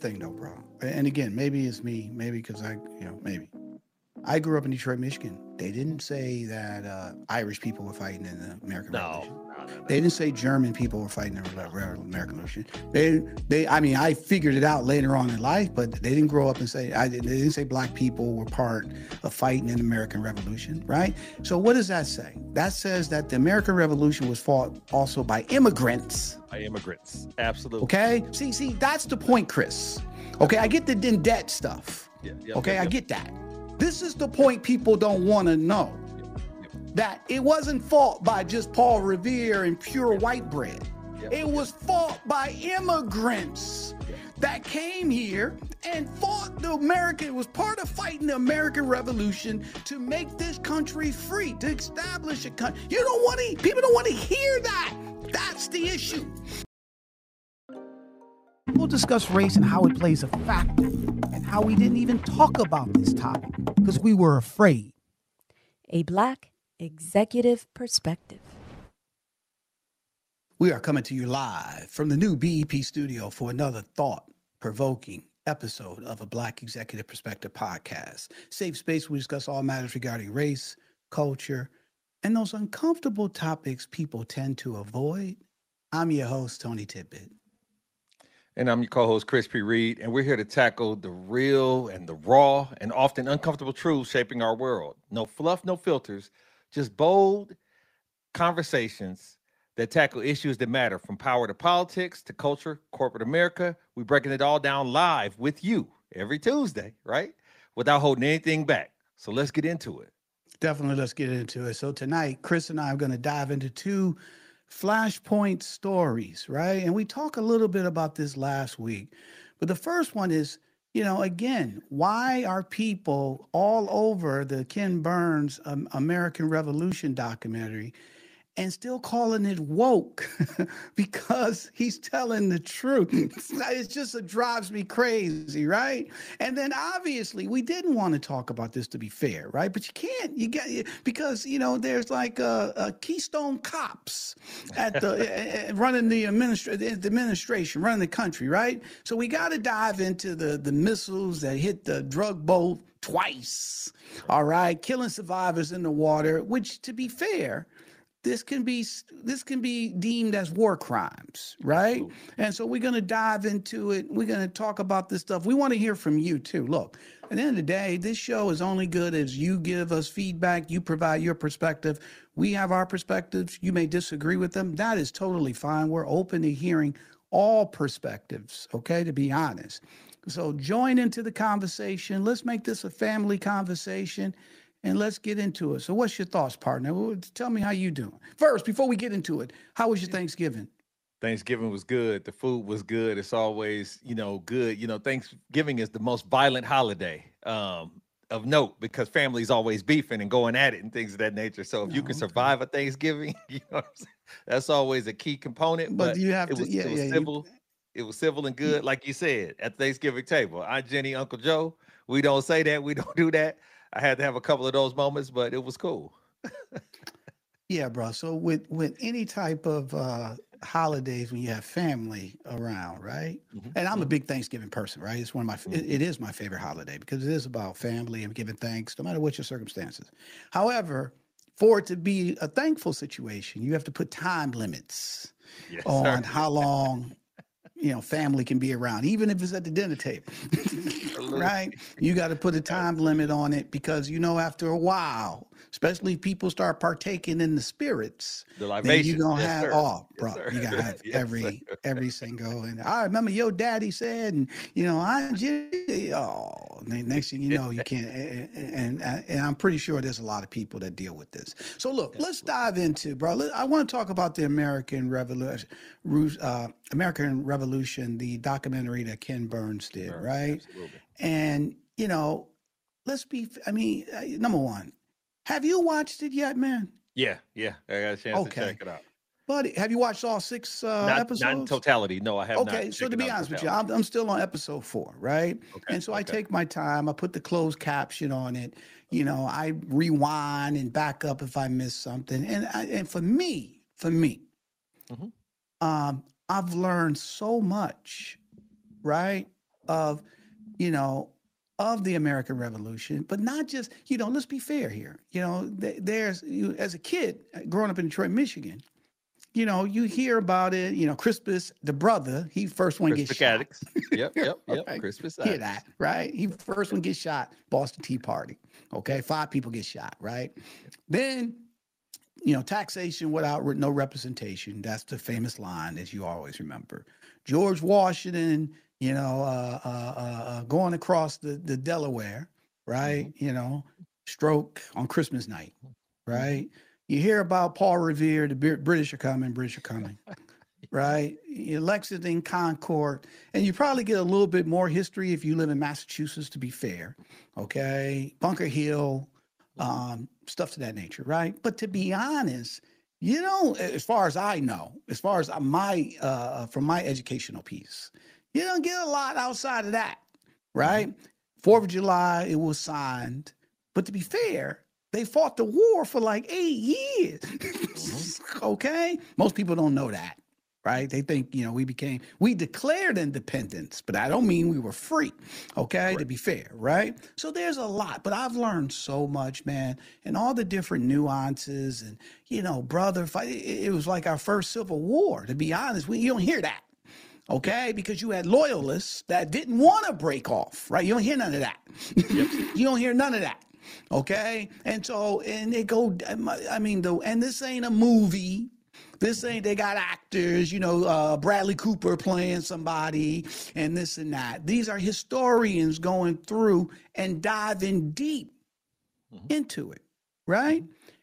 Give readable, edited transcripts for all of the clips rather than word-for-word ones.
thing though, bro. And again, maybe it's me, maybe because maybe I grew up in Detroit, Michigan. They didn't say that Irish people were fighting in the American No, Revolution. no, no, They no. didn't say German people were fighting in the American Revolution. I mean, I figured it out later on in life, but they didn't grow up and say, they didn't say black people were part of fighting in the American Revolution, right? So what does that say? That says that the American Revolution was fought also by immigrants. By immigrants, absolutely. Okay? See, that's the point, Chris. Okay, I get the in debt stuff. Okay, I get that. This is the point people don't want to know. That it wasn't fought by just Paul Revere and pure white bread. It was fought by immigrants that came here and fought the American. It was part of fighting the American Revolution to make this country free, to establish a country. People don't want to hear that. That's the issue. We'll discuss race and how it plays a factor and how we didn't even talk about this topic because we were afraid. A Black Executive Perspective. We are coming to you live from the new BEP studio for another thought-provoking episode of a Black Executive Perspective podcast. Safe space where we discuss all matters regarding race, culture, and those uncomfortable topics people tend to avoid. I'm your host, Tony Tippett. And I'm your co-host, Chris P. Reed, and we're here to tackle the real and the raw and often uncomfortable truths shaping our world. No fluff, no filters, just bold conversations that tackle issues that matter, from power to politics to culture, corporate America. We're breaking it all down live with you every Tuesday, right? Without holding anything back. So let's get into it. Definitely, let's get into it. So tonight, Chris and I are going to dive into two flashpoint stories, right? And we talked a little bit about this last week. But the first one is, again, why are people all over the Ken Burns American Revolution documentary and still calling it woke? Because he's telling the truth. It just drives me crazy, right? And then obviously we didn't want to talk about this, to be fair, right? But because there's like a Keystone Cops at the running the administration, running the country, right? So we got to dive into the missiles that hit the drug boat twice, all right, killing survivors in the water, which, to be fair, this can be deemed as war crimes, right? Absolutely. And so we're going to dive into it. We're going to talk about this stuff. We want to hear from you too. Look, at the end of the day, this show is only good as you give us feedback. You provide your perspective. We have our perspectives. You may disagree with them. That is totally fine. We're open to hearing all perspectives, okay, to be honest. So join into the conversation. Let's make this a family conversation. And let's get into it. So what's your thoughts, partner? Tell me how you doing. First, before we get into it, how was your Thanksgiving? Thanksgiving was good. The food was good. It's always, good. Thanksgiving is the most violent holiday of note because families always beefing and going at it and things of that nature. So if you can survive a Thanksgiving, that's always a key component. But you have it was civil. It was civil and good, like you said, at the Thanksgiving table. Aunt Jenny, Uncle Joe, we don't say that. We don't do that. I had to have a couple of those moments, but it was cool. Yeah, bro. So with any type of holidays when you have family around, right? Mm-hmm. And I'm a big Thanksgiving person, right? It's one of my it is my favorite holiday because it is about family and giving thanks, no matter what your circumstances. However, for it to be a thankful situation, you have to put time limits on how long family can be around, even if it's at the dinner table, right? You got to put a time limit on it because, after a while, especially if people start partaking in the spirits, the libation, you're going to have, you got to have every single, and I remember your daddy said, and, next thing you know, you can't, and I'm pretty sure there's a lot of people that deal with this. So look, let's dive into, bro, I want to talk about the American Revolution, the documentary that Ken Burns did, right? Absolutely. And, number one, have you watched it yet, man? Yeah. I got a chance to check it out. Buddy, have you watched all 6 episodes? Not in totality. No, I have not. Okay, so to be honest with you, I'm still on episode 4, right? Okay, and so I take my time. I put the closed caption on it. I rewind and back up if I miss something. And for me, I've learned so much, right? of, you know, of the American Revolution, but not just, let's be fair here. There's you as a kid growing up in Detroit, Michigan, you hear about it, Crispus, the brother, he first one gets Crispus shot. Attucks. Yep. Okay. Crispus Hear Attucks. that, right? He first one gets shot, Boston Tea Party. Okay. 5 people get shot, right? Then, taxation without no representation. That's the famous line that you always remember. George Washington, going across the Delaware, right? Stroke on Christmas night, right? You hear about Paul Revere, the British are coming, right? Lexington, Concord, and you probably get a little bit more history if you live in Massachusetts, to be fair, okay? Bunker Hill, stuff to that nature, right? But to be honest, as far as I know, as far as my from my educational piece, you don't get a lot outside of that, right? 4th of July, it was signed, but to be fair, they fought the war for like 8 years. Okay, most people don't know that, right? They think we declared independence, but I don't mean we were free. Okay, right. To be fair, right? So there's a lot, but I've learned so much, man, and all the different nuances, and brother fight. It was like our first Civil War. To be honest, you don't hear that. Okay, because you had loyalists that didn't want to break off, right? You don't hear none of that. You don't hear none of that. Okay, and they go. I mean, and this ain't a movie. They got actors, Bradley Cooper playing somebody and this and that. These are historians going through and diving deep into it, right?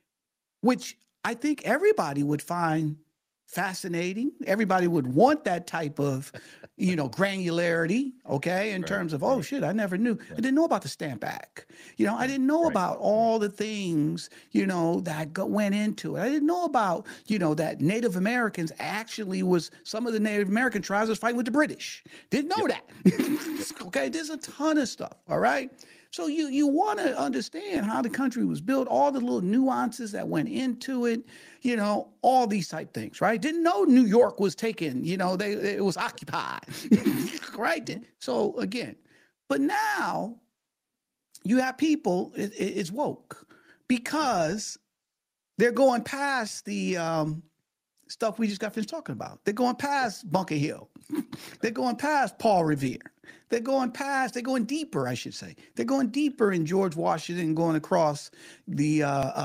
Which I think everybody would find fascinating. Everybody would want that type of, granularity, okay, in terms of, oh shit, I never knew. I didn't know about the Stamp Act. I didn't know about all the things, that went into it. I didn't know about, that Native Americans actually some of the Native American tribes was fighting with the British. Didn't know that. Okay, there's a ton of stuff, all right? So you want to understand how the country was built, all the little nuances that went into it, all these type things, right? Didn't know New York was taken, it was occupied, right? So again, but now you have people, it's woke because they're going past the stuff we just got finished talking about. They're going past Bunker Hill. They're going past Paul Revere. They're going deeper, I should say. They're going deeper in George Washington, going across the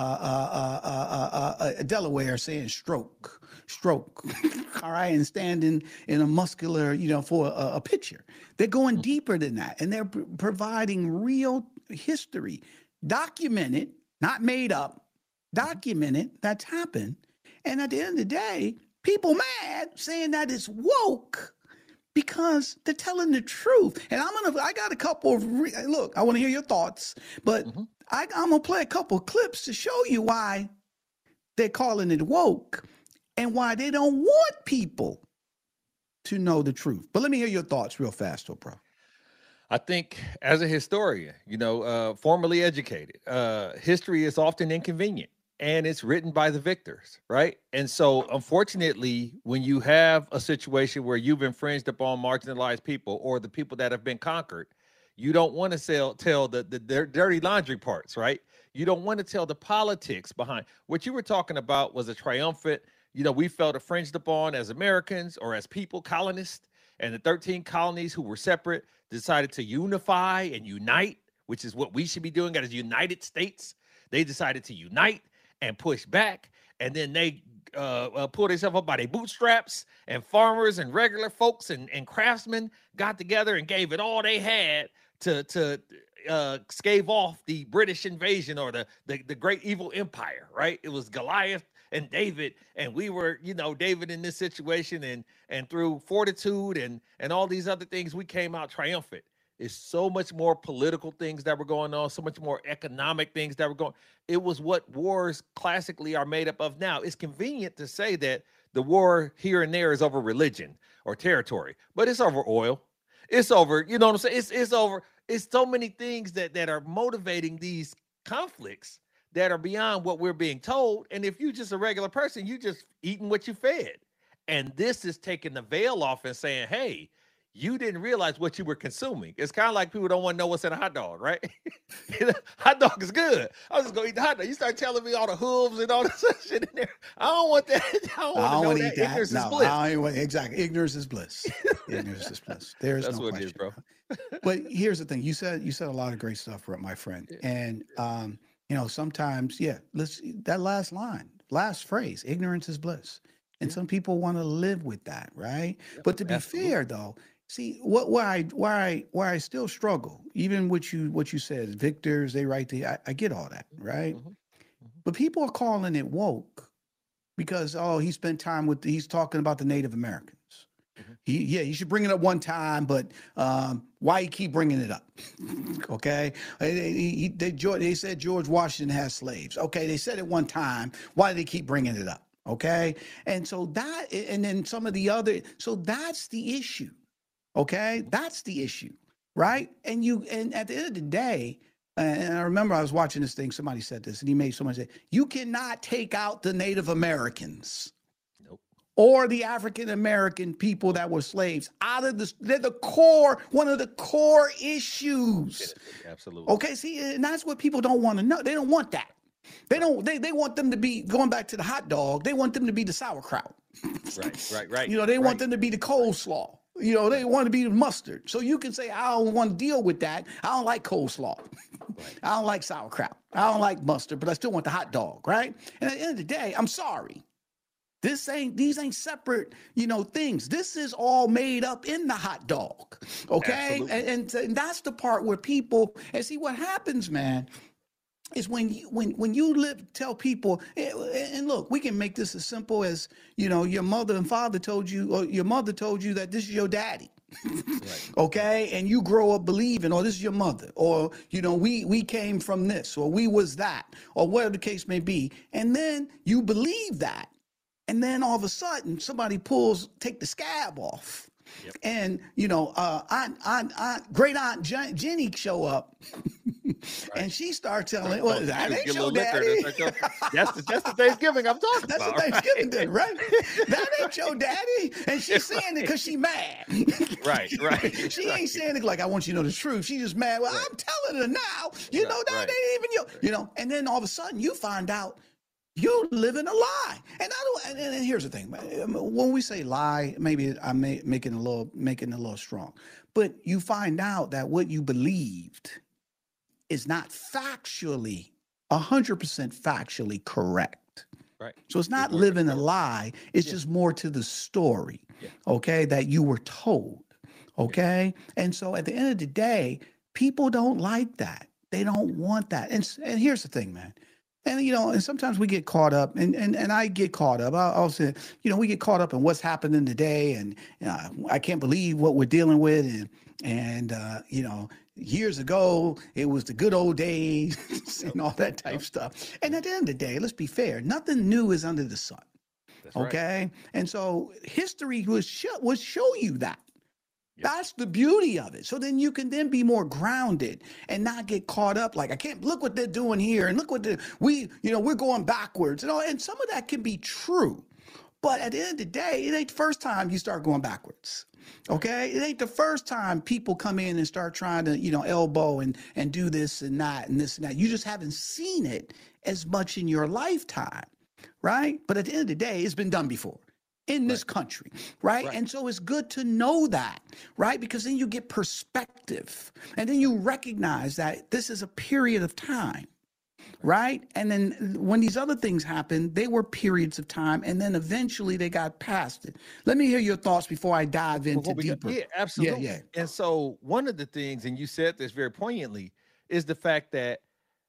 Delaware, saying stroke, all right, and standing in a muscular, for a picture. They're going deeper than that, and they're providing real history, documented, not made up, documented, that's happened. And at the end of the day, people mad saying that it's woke because they're telling the truth. And I got a couple of, look, I want to hear your thoughts, but I'm going to play a couple of clips to show you why they're calling it woke and why they don't want people to know the truth. But let me hear your thoughts real fast, bro. I think as a historian, formerly educated, history is often inconvenient. And it's written by the victors, right? And so, unfortunately, when you have a situation where you've infringed upon marginalized people or the people that have been conquered, you don't want to tell the dirty laundry parts, right? You don't want to tell the politics behind. What you were talking about was a triumphant, we felt infringed upon as Americans or as people, colonists, and the 13 colonies who were separate decided to unify and unite, which is what we should be doing as United States. They decided to unite and push back, and then they pulled themselves up by their bootstraps, and farmers and regular folks and craftsmen got together and gave it all they had to stave off the British invasion or the great evil empire, right? It was Goliath and David, and we were, David in this situation, and through fortitude and all these other things, we came out triumphant. It's so much more political things that were going on, so much more economic things that were going. It was what wars classically are made up of now. It's convenient to say that the war here and there is over religion or territory, but it's over oil. It's over, you know what I'm saying? It's over. It's so many things that are motivating these conflicts that are beyond what we're being told. And if you're just a regular person, you just eating what you fed. And this is taking the veil off and saying, hey, you didn't realize what you were consuming. It's kind of like people don't want to know what's in a hot dog, right? Hot dog is good. I was just gonna eat the hot dog. You start telling me all the hooves and all this shit in there. I don't want that. I don't want to know want to that. eat that. Ignorance No, is bliss. I don't want, exactly. Ignorance is bliss. Ignorance is bliss. There's That's no what question. it is, bro. But here's the thing. You said a lot of great stuff, my friend. Yeah. And sometimes, that last phrase, ignorance is bliss. And Yeah. some people want to live with that, right? Yeah, But to be absolutely. fair though, see where I still struggle, even what you said, victors, they write I get all that, right? Mhm. But people are calling it woke because he spent time he's talking about the Native Americans. Mhm. You should bring it up one time, but why you keep bringing it up? Okay, they said George Washington has slaves. Okay, they said it one time. Why do they keep bringing it up? Okay, and so and then some of the other. So that's the issue. Okay, that's the issue, right? And at the end of the day. And I remember I was watching this thing. Somebody said this, and he made someone say, "You cannot take out the Native Americans Nope. or the African American people that were slaves out of this. They're one of the core issues." Absolutely. Okay, see, and that's what people don't want to know. They don't want that. They don't. They want them to be going back to the hot dog. They want them to be the sauerkraut. Right. They want right. them to be the coleslaw. They want to be the mustard. So you can say, I don't want to deal with that. I don't like coleslaw. Right. I don't like sauerkraut. I don't like mustard, but I still want the hot dog, right? And at the end of the day, I'm sorry. These ain't separate, things. This is all made up in the hot dog. Okay. Absolutely. And that's the part where people, and see what happens, man, is when you tell people, and look, we can make this as simple as, your mother and father told you, or your mother told you that this is your daddy. Right. Okay, and you grow up believing, this is your mother, or we came from this, or we was that, or whatever the case may be, and then you believe that, and then all of a sudden somebody take the scab off. Yep. And great aunt Jenny show up, and she starts telling, "Well, that ain't your daddy." That's the Thanksgiving I'm talking That's about. the Thanksgiving dinner, right? That ain't your daddy, and she's saying it because she mad. Right. She ain't saying it like I want you to know the truth. She's just mad. Well, I'm telling her now. That ain't even your. And then all of a sudden you find out. You live in a lie, and And here's the thing: when we say lie, maybe I'm making it a little strong, but you find out that what you believed is not 100% factually correct. Right. So it's not living a lie; it's just more to the story. Yeah. Okay, that you were told. Okay, and so at the end of the day, people don't like that. They don't want that. And here's the thing, man. And, and sometimes we get caught up, and I get caught up. I'll say, we get caught up in what's happening today, and I can't believe what we're dealing with, and years ago it was the good old days and all that type stuff. And at the end of the day, let's be fair, nothing new is under the sun. That's okay, right. And so history will show you that. Yep. That's the beauty of it. So then you can then be more grounded and not get caught up like, I can't look what they're doing here, and look what we're going backwards and all. And some of that can be true, but at the end of the day, it ain't the first time you start going backwards. Okay, it ain't the first time people come in and start trying to elbow and do this and that and this and that. You just haven't seen it as much in your lifetime, right? But at the end of the day, it's been done before. In this country, right? And so it's good to know that, right? Because then you get perspective, and then you recognize that this is a period of time, right? And then when these other things happen, they were periods of time, and then eventually they got past it. Let me hear your thoughts before I dive into deeper. Yeah, absolutely. Yeah. And so one of the things, and you said this very poignantly, is the fact that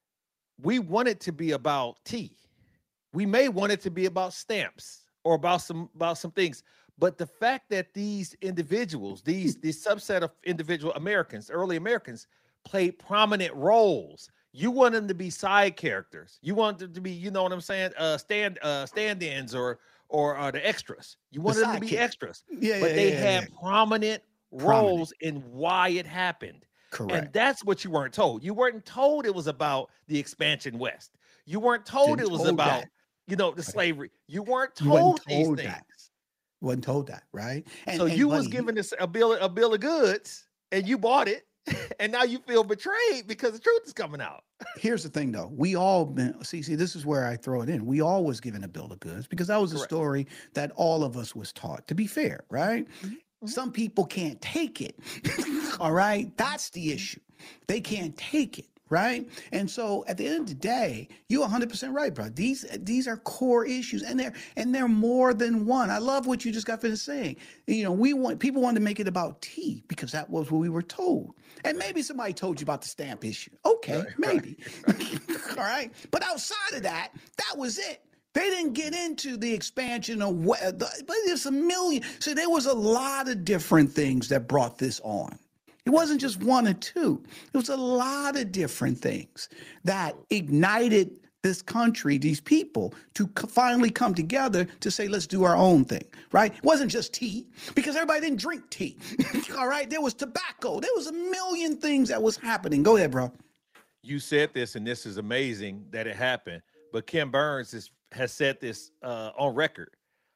we want it to be about tea. We may want it to be about stamps or about some things, but the fact that these individuals, these subset of individual Americans, early Americans, played prominent roles. You want them to be side characters. You want them to be, you know what I'm saying, stand-ins or the extras. You want them to be extras. But they had prominent roles in why it happened. Correct. And that's what you weren't told. You weren't told it was about the expansion west. You weren't told it was about the slavery. You weren't told these things. Wasn't told that, right? So And you was buddy, given this a bill of goods, and you bought it, and now you feel betrayed because the truth is coming out. here's the thing though. We all been see, this is where I throw it in. We all was given a bill of goods because that was a Correct. story that all of us was taught, to be fair, right? Mhm. Some people can't take it. All right. That's the issue. They can't take it. Right. And so at the end of the day, you're 100% right, bro. These are core issues, and they're more than one. I love what you just got finished saying. You know, people want to make it about tea because that was what we were told. And maybe somebody told you about the stamp issue. Okay, Right, maybe. All right. But outside of that, that was it. They didn't get into the expansion of but there's a million. So there was a lot of different things that brought this on. It wasn't just one or two. It was a lot of different things that ignited this country, these people, to finally come together to say, let's do our own thing, right? It wasn't just tea, because everybody didn't drink tea. All right. There was tobacco. There was a million things that was happening. Go ahead, bro. You said this, and this is amazing that it happened. But Ken Burns has said this on record.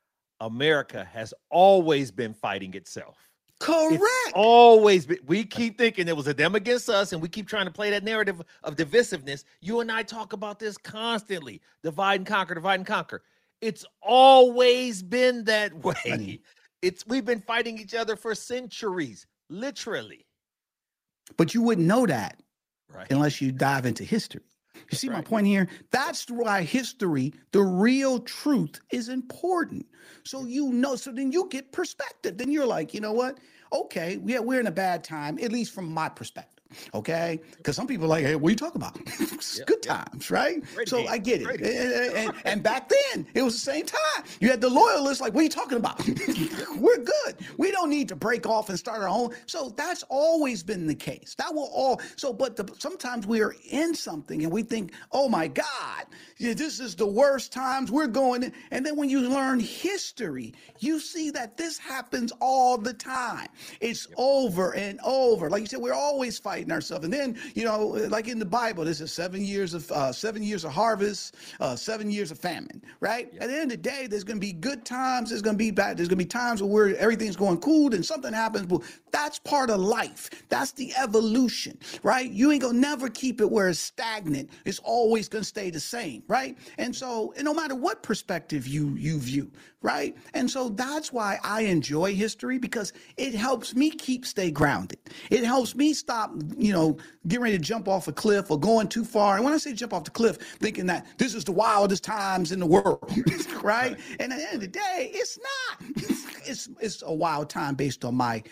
America has always been fighting itself. Correct. It's always been. We keep thinking it was a them against us, and we keep trying to play that narrative of divisiveness. You and I talk about this constantly. Divide and conquer, divide and conquer. It's always been that way. Funny. We've been fighting each other for centuries, literally. But you wouldn't know that Right. unless you dive into history. You see my right. point here? That's why history, the real truth, is important. So you know, so then you get perspective. Then you're like, you know what? Okay, yeah, we're in a bad time, at least from my perspective. Okay, because some people are like, hey, what are you talking about? It's Yep, good yep. times, right? Great So game, I get great it. And back then, it was the same time. You had the loyalists like, what are you talking about? We're good. We don't need to break off and start our own. So that's always been the case. That will all. So, but sometimes we are in something and we think, oh my God, yeah, this is the worst times we're going. And then when you learn history, you see that this happens all the time. It's over and over. Like you said, we're always fighting ourselves. And then, you know, like in the Bible, this is 7 years of harvest, 7 years of famine, right? At the end of the day, there's going to be good times. There's going to be bad. There's going to be times where everything's going cool and something happens. But that's part of life. That's the evolution, right? You ain't going to never keep it where it's stagnant. It's always going to stay the same, right? And so, and no matter what perspective you view, right? And so that's why I enjoy history, because it helps me stay grounded. It helps me stop, you know, getting ready to jump off a cliff or going too far. And when I say jump off the cliff, thinking that this is the wildest times in the world, right? And at the end of the day, it's not. It's a wild time based on my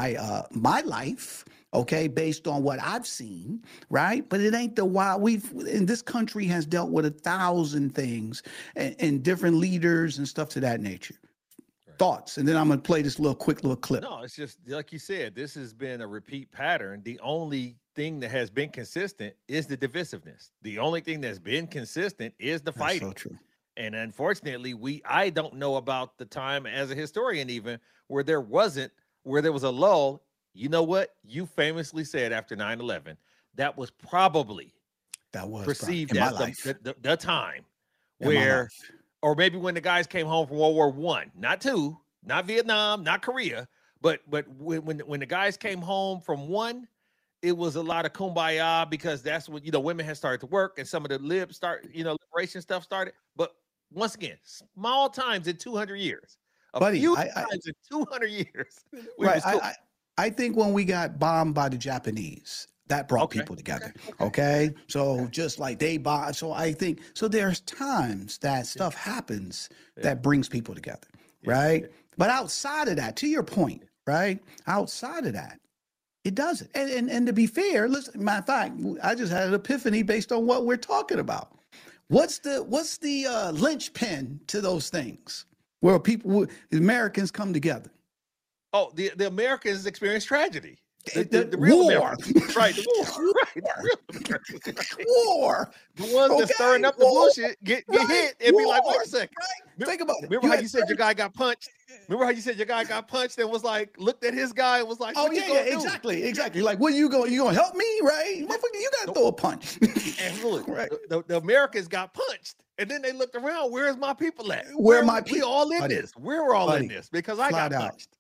life. Okay, based on what I've seen, right? But it ain't the wild. In this country has dealt with 1,000 things and different leaders and stuff to that nature. Right. Thoughts, and then I'm gonna play this quick little clip. No, it's just like you said. This has been a repeat pattern. The only thing that has been consistent is the divisiveness. The only thing that's been consistent is the fighting. That's so true. And unfortunately, I don't know about the time as a historian even where there was a lull. You know what? You famously said after 9/11, that was probably perceived as the time where, or maybe when the guys came home from World War I, not II, not Vietnam, not Korea, but when the guys came home from one, it was a lot of kumbaya, because that's when, you know, women had started to work and some of the liberation stuff started. But once again, small times in 200 years. Buddy, few times in 200 years. Right. I think when we got bombed by the Japanese, that brought people together. Okay. So just like they bombed. So I think, so there's times that stuff happens that brings people together. Right. But outside of that, to your point, right? Outside of that, it doesn't. And to be fair, listen, matter of fact, I just had an epiphany based on what we're talking about. What's the linchpin to those things where Americans come together? Oh, the Americans experience tragedy. The real War. Americans. Right, the war. Right, the real Americans. Right. War. The ones that stirring up the War. bullshit get Right. hit and be like, wait War. a second. Right. Think about it. Remember how you said your guy got punched? Remember how you said your guy got punched and was like, looked at his guy and was like, Oh what you yeah, gonna do? exactly. Like, what you gonna help me, right? Motherfucker, you gotta throw a punch. And look, Right. the Americans got punched, and then they looked around. Where's my people at? Where my We people? all in Buddy, this. We're all in buddy, this because I flat got out. punched.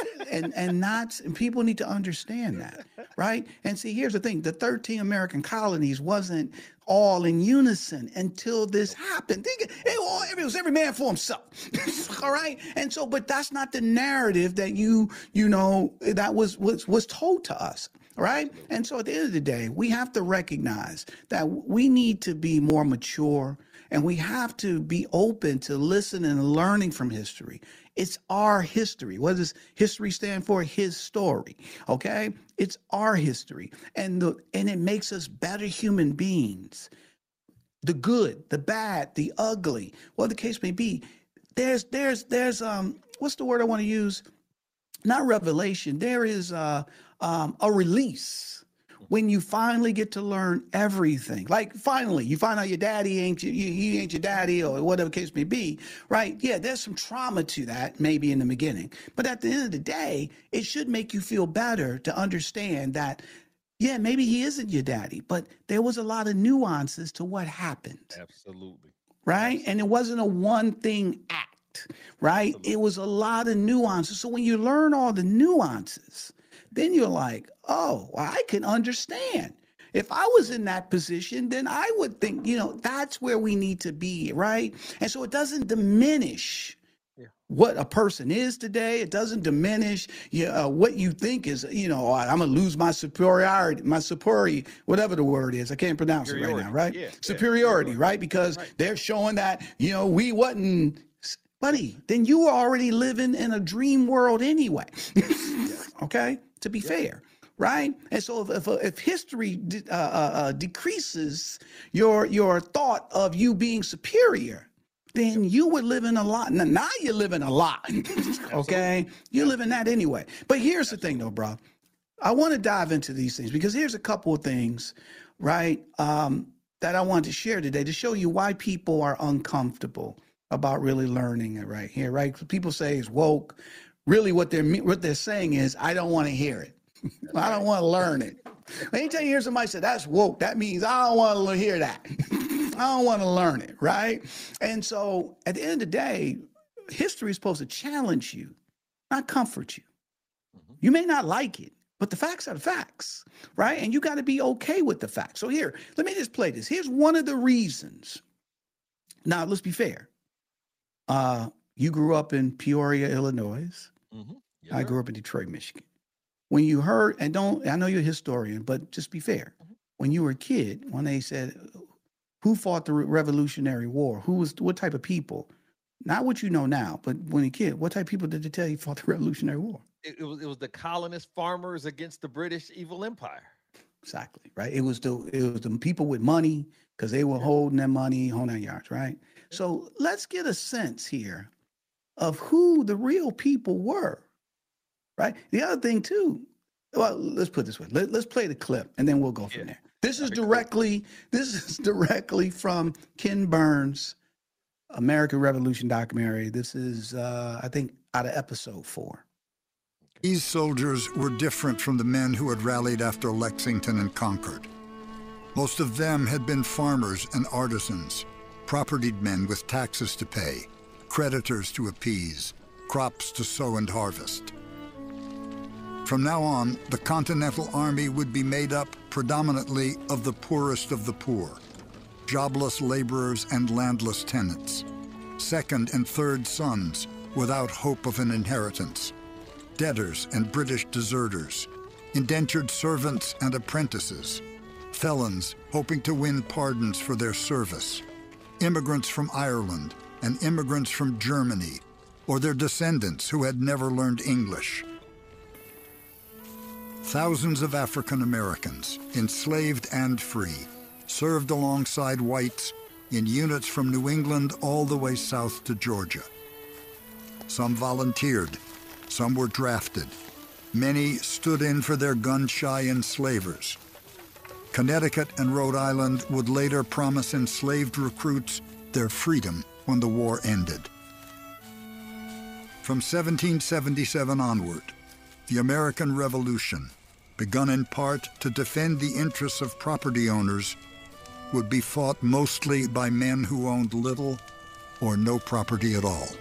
And people need to understand that, right? And see, here's the thing: the 13 American colonies wasn't all in unison until this happened. It was every man for himself. All right. And so, but that's not the narrative that that was told to us. Right. And so at the end of the day, we have to recognize that we need to be more mature, and we have to be open to listening and learning from history. It's our history. What does history stand for? His story. Okay? It's our history. And it makes us better human beings. The good, the bad, the ugly, whatever the case may be. There's what's the word I want to use? Not revelation. There is a release when you finally get to learn everything. Like finally, you find out your daddy ain't he ain't your daddy, or whatever the case may be, right? Yeah, there's some trauma to that maybe in the beginning, but at the end of the day, it should make you feel better to understand that, yeah, maybe he isn't your daddy, but there was a lot of nuances to what happened. Absolutely. Right? Absolutely. And it wasn't a one thing act, right? Absolutely. It was a lot of nuances. So when you learn all the nuances, then you're like, oh, well, I can understand. If I was in that position, then I would think, that's where we need to be, right? And so it doesn't diminish what a person is today. It doesn't diminish what you think is, I'm going to lose my superiority, whatever the word is. I can't pronounce it right now, right? Yeah, superiority, right? Because they're showing that, we wasn't, buddy, then you were already living in a dream world anyway, okay? To be fair. Right. And so if history decreases your thought of you being superior, then you would live in a lot. Now you're living a lot. Okay. You live in that anyway. But here's the thing though, bro. I want to dive into these things because here's a couple of things, right, that I wanted to share today to show you why people are uncomfortable about really learning it right here, right? People say it's woke. Really what they're saying is, I don't want to hear it. I don't want to learn it. Anytime you hear somebody say that's woke, that means I don't want to hear that. I don't want to learn it, right? And so at the end of the day, history is supposed to challenge you, not comfort you. You may not like it, but the facts are the facts, right? And you got to be okay with the facts. So here, let me just play this. Here's one of the reasons. Now, let's be fair. You grew up in Peoria, Illinois. Mm-hmm. Yes, I grew up in Detroit, Michigan. When you heard, I know you're a historian, but just be fair. When you were a kid, when they said, who fought the Revolutionary War? What type of people? Not what you know now, but when a kid, what type of people did they tell you fought the Revolutionary War? It was the colonist farmers against the British evil empire. Exactly, right? It was the people with money because they were holding their money, holding their yards, right? So let's get a sense here of who the real people were, right? The other thing too, well, let's put it this way. Let's play the clip and then we'll go from there. This is directly from Ken Burns' American Revolution documentary. This is, I think, out of episode 4. These soldiers were different from the men who had rallied after Lexington and Concord. Most of them had been farmers and artisans, propertied men with taxes to pay, creditors to appease, crops to sow and harvest. From now on, the Continental Army would be made up predominantly of the poorest of the poor, jobless laborers and landless tenants, second and third sons without hope of an inheritance, debtors and British deserters, indentured servants and apprentices, felons hoping to win pardons for their service, immigrants from Ireland and immigrants from Germany, or their descendants who had never learned English. Thousands of African Americans, enslaved and free, served alongside whites in units from New England all the way south to Georgia. Some volunteered, some were drafted, Many stood in for their gun-shy enslavers. Connecticut and Rhode Island would later promise enslaved recruits their freedom when the war ended. From 1777 onward, the American Revolution, begun in part to defend the interests of property owners, would be fought mostly by men who owned little or no property at all.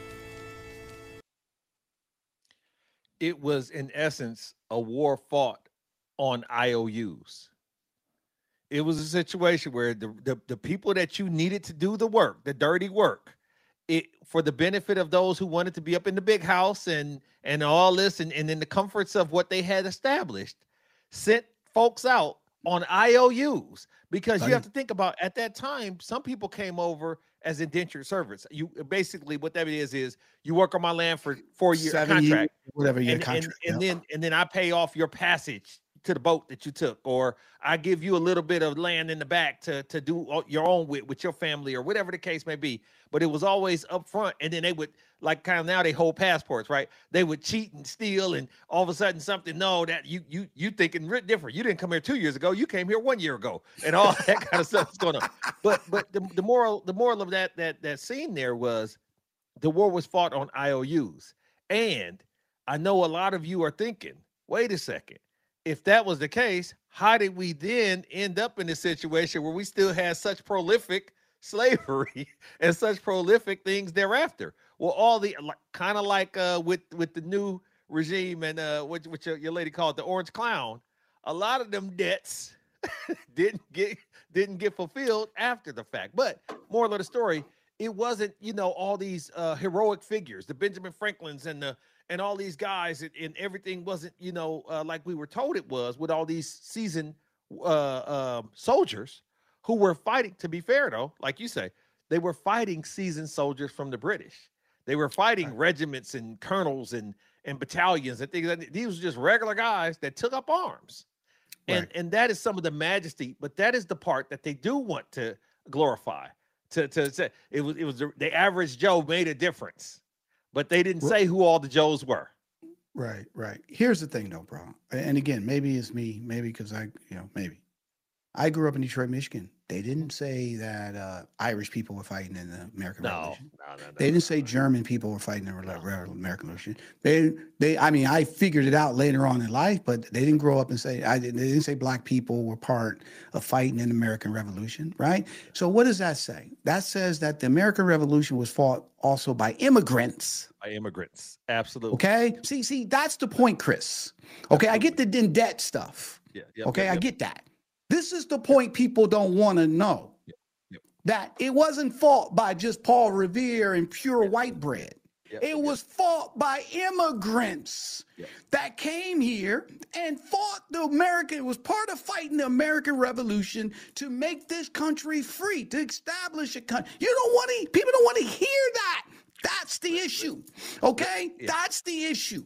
It was, in essence, a war fought on IOUs. It was a situation where the people that you needed to do the work, the dirty work, for the benefit of those who wanted to be up in the big house and all this, and in the comforts of what they had established, sent folks out on IOUs. Because you have to think about, at that time, some people came over as indentured servants. You basically, what that is you work on my land for 4-year contract, years, whatever your contract, and then I pay off your passage to the boat that you took, or I give you a little bit of land in the back to do your own with your family, or whatever the case may be. But it was always up front, and then they would, like, kind of now they hold passports, right? They would cheat and steal, and all of a sudden that you thinking different. You didn't come here 2 years ago, you came here 1 year ago, and all that kind of stuff is going on. But the moral of that scene there was the war was fought on IOUs. And I know a lot of you are thinking, wait a second. If that was the case, how did we then end up in a situation where we still had such prolific slavery and such prolific things thereafter? Well, all the kind of like with the new regime and what your lady called the Orange Clown, a lot of them debts didn't get fulfilled after the fact. But moral of the story, it wasn't, all these heroic figures, the Benjamin Franklins and all these guys, and everything wasn't, like we were told it was, with all these seasoned soldiers who were fighting. To be fair, though, like you say, they were fighting seasoned soldiers from the British. They were fighting regiments and colonels and battalions and things. These were just regular guys that took up arms. And that is some of the majesty, but that is the part that they do want to glorify. To say it was the average Joe made a difference. But they didn't say who all the Joes were. Right. Here's the thing, though, bro. And again, maybe it's me. Maybe because maybe. I grew up in Detroit, Michigan. They didn't say that Irish people were fighting in the American Revolution. No. They didn't say German people were fighting in the American Revolution. I figured it out later on in life, but they didn't grow up and say, they didn't say black people were part of fighting in the American Revolution, right? So what does that say? That says that the American Revolution was fought also by immigrants. By immigrants, absolutely. Okay? See, that's the point, Chris. Okay, absolutely. I get the in debt stuff. I get that. This is the point people don't want to know. That it wasn't fought by just Paul Revere and pure white bread. It was fought by immigrants that came here and fought it was part of fighting the American Revolution to make this country free, to establish a country. People don't want to hear that. That's the issue. Okay? That's the issue.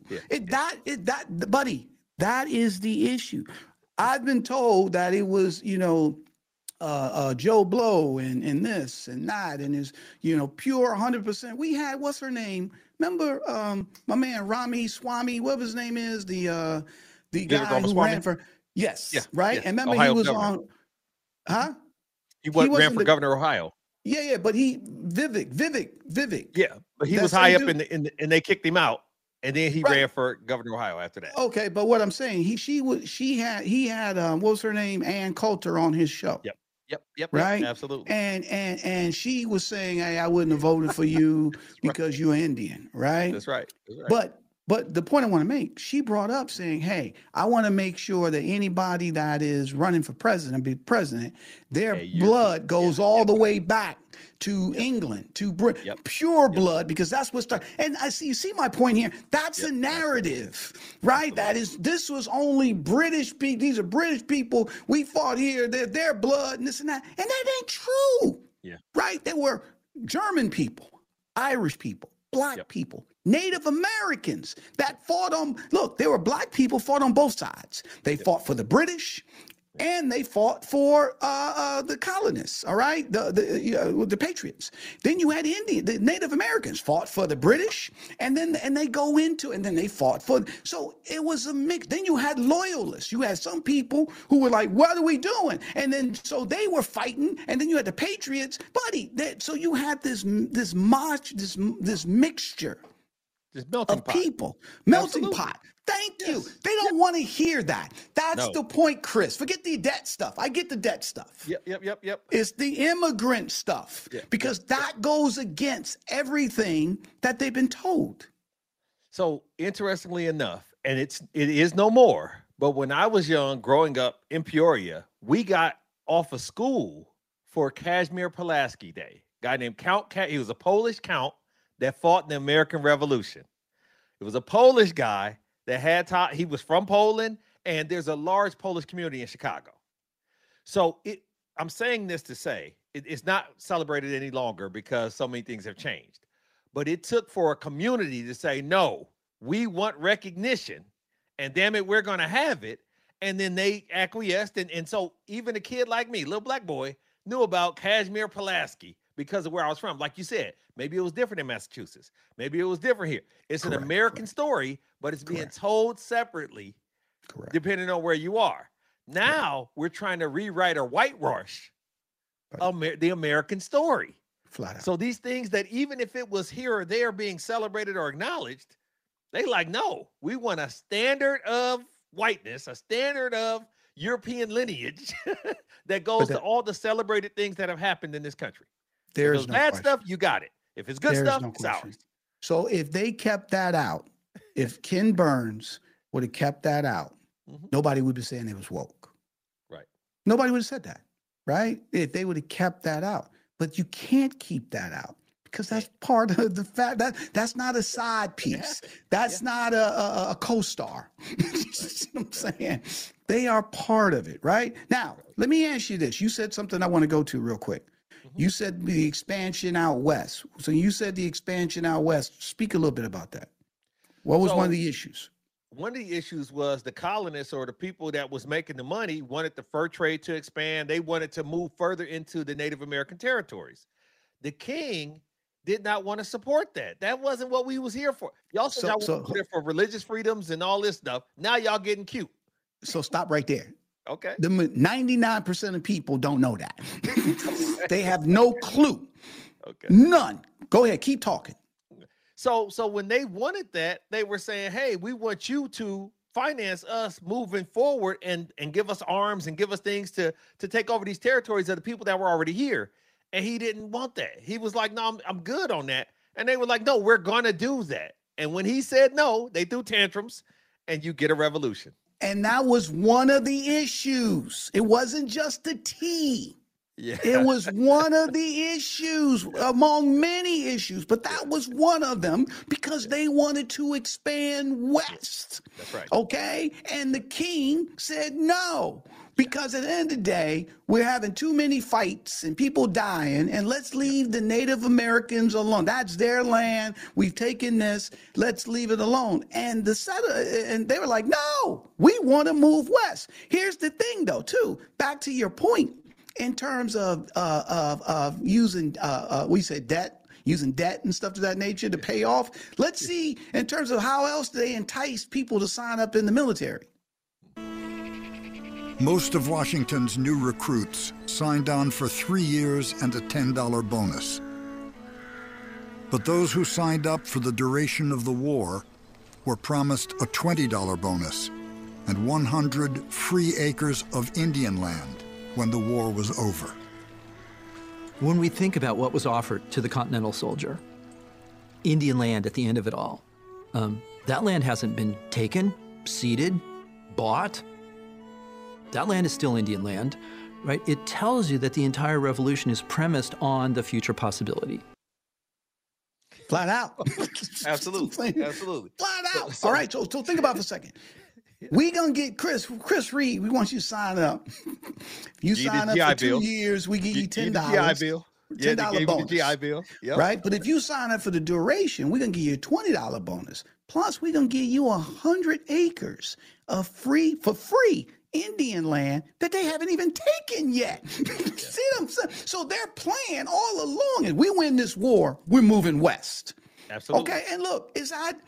Buddy, that is the issue. I've been told that it was, Joe Blow and this and that, and is, pure 100%. We had, what's her name? Remember my man Rami Swami, whatever his name is, the guy who ran for, right? And remember Ohio he was governor. He ran for governor of Ohio. But Vivek. Yeah, but he was high up and they kicked him out. And then he ran for governor of Ohio after that. Okay, but what I'm saying, he had what was her name, Ann Coulter on his show. Yep. Right, absolutely. And she was saying, "Hey, I wouldn't have voted for you because you're Indian." Right. That's right. But the point I want to make, she brought up saying, "Hey, I want to make sure that anybody that is running for president, their blood goes all the way back to England, to pure blood, because that's what started." And you see my point here. That's a narrative, right? This was only British people. These are British people. We fought here. They're their blood and this and that. And that ain't true. Right? They were German people, Irish people, black people, Native Americans that fought on, there were black people fought on both sides. They fought for the British and they fought for the colonists. All right, the patriots. Then you had the Native Americans fought for the British, and then they fought for. So it was a mix. Then you had loyalists. You had some people who were like, "What are we doing?" And then so they were fighting, and then you had the patriots, buddy. So you had this mixture. This melting Of pot. people, melting Absolutely. pot. Thank you. Yes. They don't want to hear that. That's No. the point, Chris. Forget the debt stuff. I get the debt stuff. Yep. It's the immigrant stuff because that goes against everything that they've been told. So interestingly enough, and it is no more, but when I was young, growing up in Peoria, we got off of school for Kazimierz Pulaski Day. Guy named he was a Polish count that fought in the American Revolution. It was a Polish guy that he was from Poland, and there's a large Polish community in Chicago. So I'm saying this to say it's not celebrated any longer because so many things have changed. But it took for a community to say, no, we want recognition, and damn it, we're going to have it. And then they acquiesced. And so even a kid like me, little black boy, knew about Kazimierz Pulaski because of where I was from. Like you said, maybe it was different in Massachusetts. Maybe it was different here. It's an American story, but it's being told separately depending on where you are. Now we're trying to rewrite or whitewash the American story. Flat out. So these things that even if it was here or there being celebrated or acknowledged, they like, no, we want a standard of whiteness, a standard of European lineage that goes to all the celebrated things that have happened in this country. There's no bad stuff, you got it. If it's good stuff, it's ours. So if they kept that out, if Ken Burns would have kept that out, nobody would be saying it was woke. Right. Nobody would have said that, right? If they would have kept that out. But you can't keep that out because that's part of the fact that's not a side piece. That's not a co-star. You know what I'm saying? They are part of it, right? Now, let me ask you this. You said something I want to go to real quick. You said the expansion out west. So you said the expansion out west. Speak a little bit about that. What was one of the issues? One of the issues was the colonists or the people that was making the money wanted the fur trade to expand. They wanted to move further into the Native American territories. The king did not want to support that. That wasn't what we was here for. Y'all said y'all were there for religious freedoms and all this stuff. Now y'all getting cute. So stop right there. Okay. The 99% of people don't know that. They have no clue. Okay. None. Go ahead. Keep talking. So when they wanted that, they were saying, hey, we want you to finance us moving forward and give us arms and give us things to take over these territories of the people that were already here. And he didn't want that. He was like, no, I'm good on that. And they were like, no, we're going to do that. And when he said no, they threw tantrums and you get a revolution. And that was one of the issues. It wasn't just the tea. Yeah. It was one of the issues among many issues, but that was one of them because they wanted to expand west. That's right. Okay? And the king said no. Because at the end of the day, we're having too many fights and people dying, and let's leave the Native Americans alone. That's their land. We've taken this. Let's leave it alone. And and they were like, no, we want to move west. Here's the thing, though, too. Back to your point in terms of using, we said debt. Using debt and stuff to that nature to pay off. Let's see in terms of how else do they entice people to sign up in the military. Most of Washington's new recruits signed on for 3 years and a $10 bonus. But those who signed up for the duration of the war were promised a $20 bonus and 100 free acres of Indian land when the war was over. When we think about what was offered to the Continental soldier, Indian land at the end of it all, that land hasn't been taken, ceded, bought. That land is still Indian land, right? It tells you that the entire revolution is premised on the future possibility. Flat out. Absolutely. Absolutely. Flat out. All right, so think about it for a second. We gonna get Chris Reed. We want you to sign up. If you sign up for 2 years, we give you $10. GI Bill. Yeah, they gave you the GI Bill. Yep. Right? But if you sign up for the duration, we're gonna give you a $20 bonus. Plus, we're gonna give you 100 acres of free Indian land that they haven't even taken yet. See what I'm saying? So their plan all along is we win this war, we're moving west. Absolutely. Okay, and look, is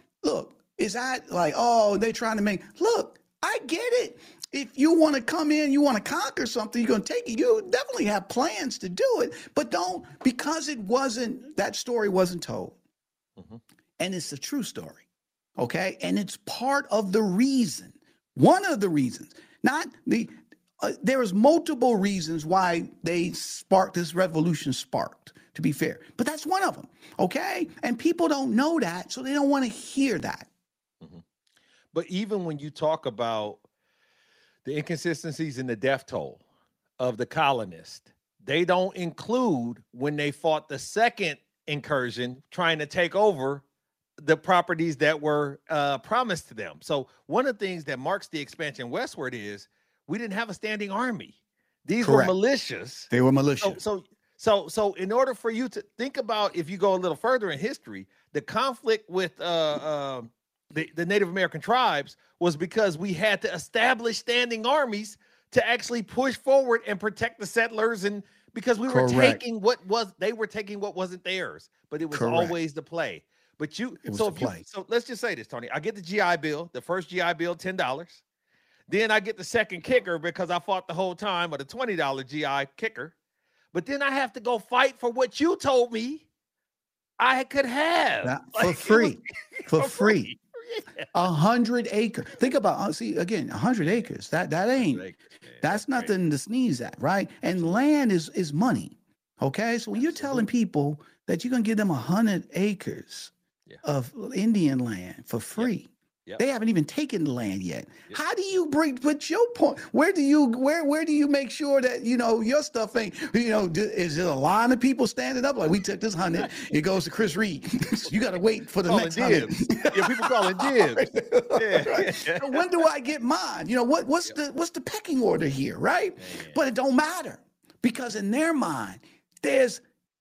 that like, oh, they're trying to make, look, I get it. If you want to come in, you want to conquer something, you're going to take it. You definitely have plans to do it, but don't, because that story wasn't told. Mhm. And it's a true story. Okay. And it's part of the reason, one of the reasons, not the, there was multiple reasons why this revolution sparked, to be fair, but that's one of them. Okay. And people don't know that, so they don't want to hear that. Mhm. But even when you talk about the inconsistencies in the death toll of the colonists, they don't include when they fought the second incursion trying to take over the properties that were promised to them. So one of the things that marks the expansion westward is we didn't have a standing army. These Correct. were militias. They were militia. So in order for you to think about, if you go a little further in history, the conflict with the Native American tribes was because we had to establish standing armies to actually push forward and protect the settlers, and because we were Correct. taking they were taking what wasn't theirs, but it was Correct. always the play. But so let's just say this, Tony. I get the GI Bill, the first GI Bill, $10. Then I get the second kicker because I fought the whole time, or the $20 GI kicker. But then I have to go fight for what you told me I could have For free. For free. Yeah. 100 acres. Think about, see, again, 100 acres. That ain't, that's nothing to sneeze at, right? And land is money. Okay. So when you're telling people that you're going to give them 100 acres of Indian land for free, Yep. they haven't even taken the land yet. Yep. How do you put your point? Where do you make sure that, your stuff ain't, is there a line of people standing up? Like, we took this 100, it goes to Chris Reed. You got to wait for the Calling next 100. dibs. Yeah, people calling dibs. Yeah. Right. So when do I get mine? What's the pecking order here, right? Man. But it don't matter, because in their mind, there's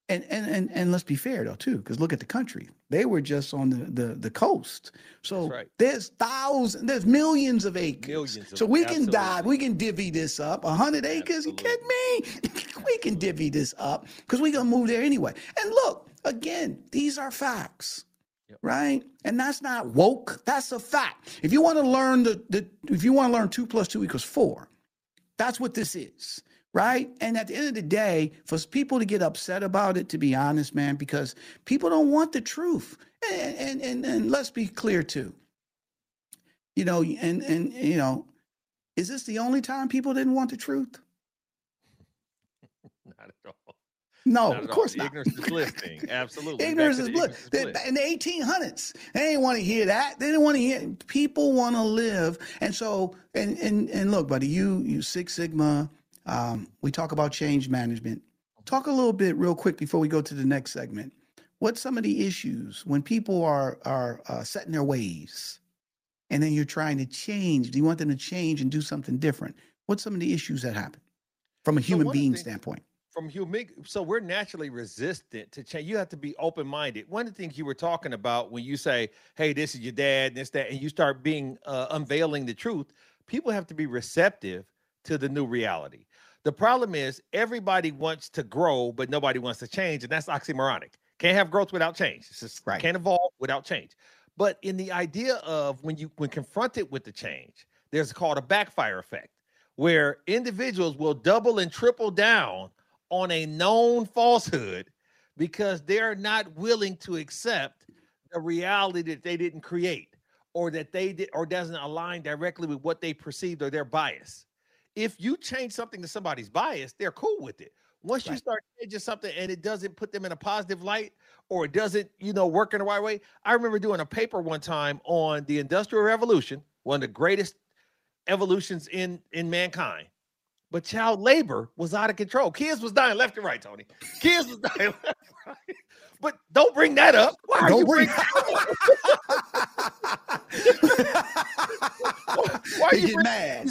and let's be fair though too, because look at the country. They were just on the coast. So right. there's millions of acres. So we can absolutely. we can divvy this up. 100 acres, you kidding me? We can divvy this up because we're gonna move there anyway. And look, again, these are facts. Yep. Right? And that's not woke. That's a fact. If you want to learn if you want to learn 2 + 2 = 4, that's what this is. Right? And at the end of the day, for people to get upset about it, to be honest, man, because people don't want the truth. And let's be clear too. Is this the only time people didn't want the truth? Not at all. No, Not at of all. course not. Ignorance is bliss thing. Absolutely. Ignorance Back is to the bliss. ignorance is bliss. In the 1800s, they didn't want to hear that. They didn't want to hear. People want to live, and so and look, buddy, you Six Sigma. We talk about change management. Talk a little bit real quick before we go to the next segment. What's some of the issues when people are set in their ways, and then you're trying to change? Do you want them to change and do something different? What's some of the issues that happen from a human being standpoint? From human, so we're naturally resistant to change. You have to be open-minded. One of the things you were talking about when you say, "Hey, this is your dad," and this, that, and you start being unveiling the truth, people have to be receptive to the new reality. The problem is everybody wants to grow, but nobody wants to change, and that's oxymoronic. Can't have growth without change. It's just Right. Can't evolve without change. But in the idea of when confronted with the change, there's called a backfire effect, where individuals will double and triple down on a known falsehood because they're not willing to accept the reality that they didn't create, or that they did, or doesn't align directly with what they perceived or their bias. If you change something to somebody's bias, they're cool with it. Once you start changing something and it doesn't put them in a positive light, or it doesn't, work in the right way. I remember doing a paper one time on the Industrial Revolution, one of the greatest evolutions in mankind. But child labor was out of control. Kids was dying left and right, Tony. Kids was dying left and right. But don't bring that up. Why are you bringing Why are you mad?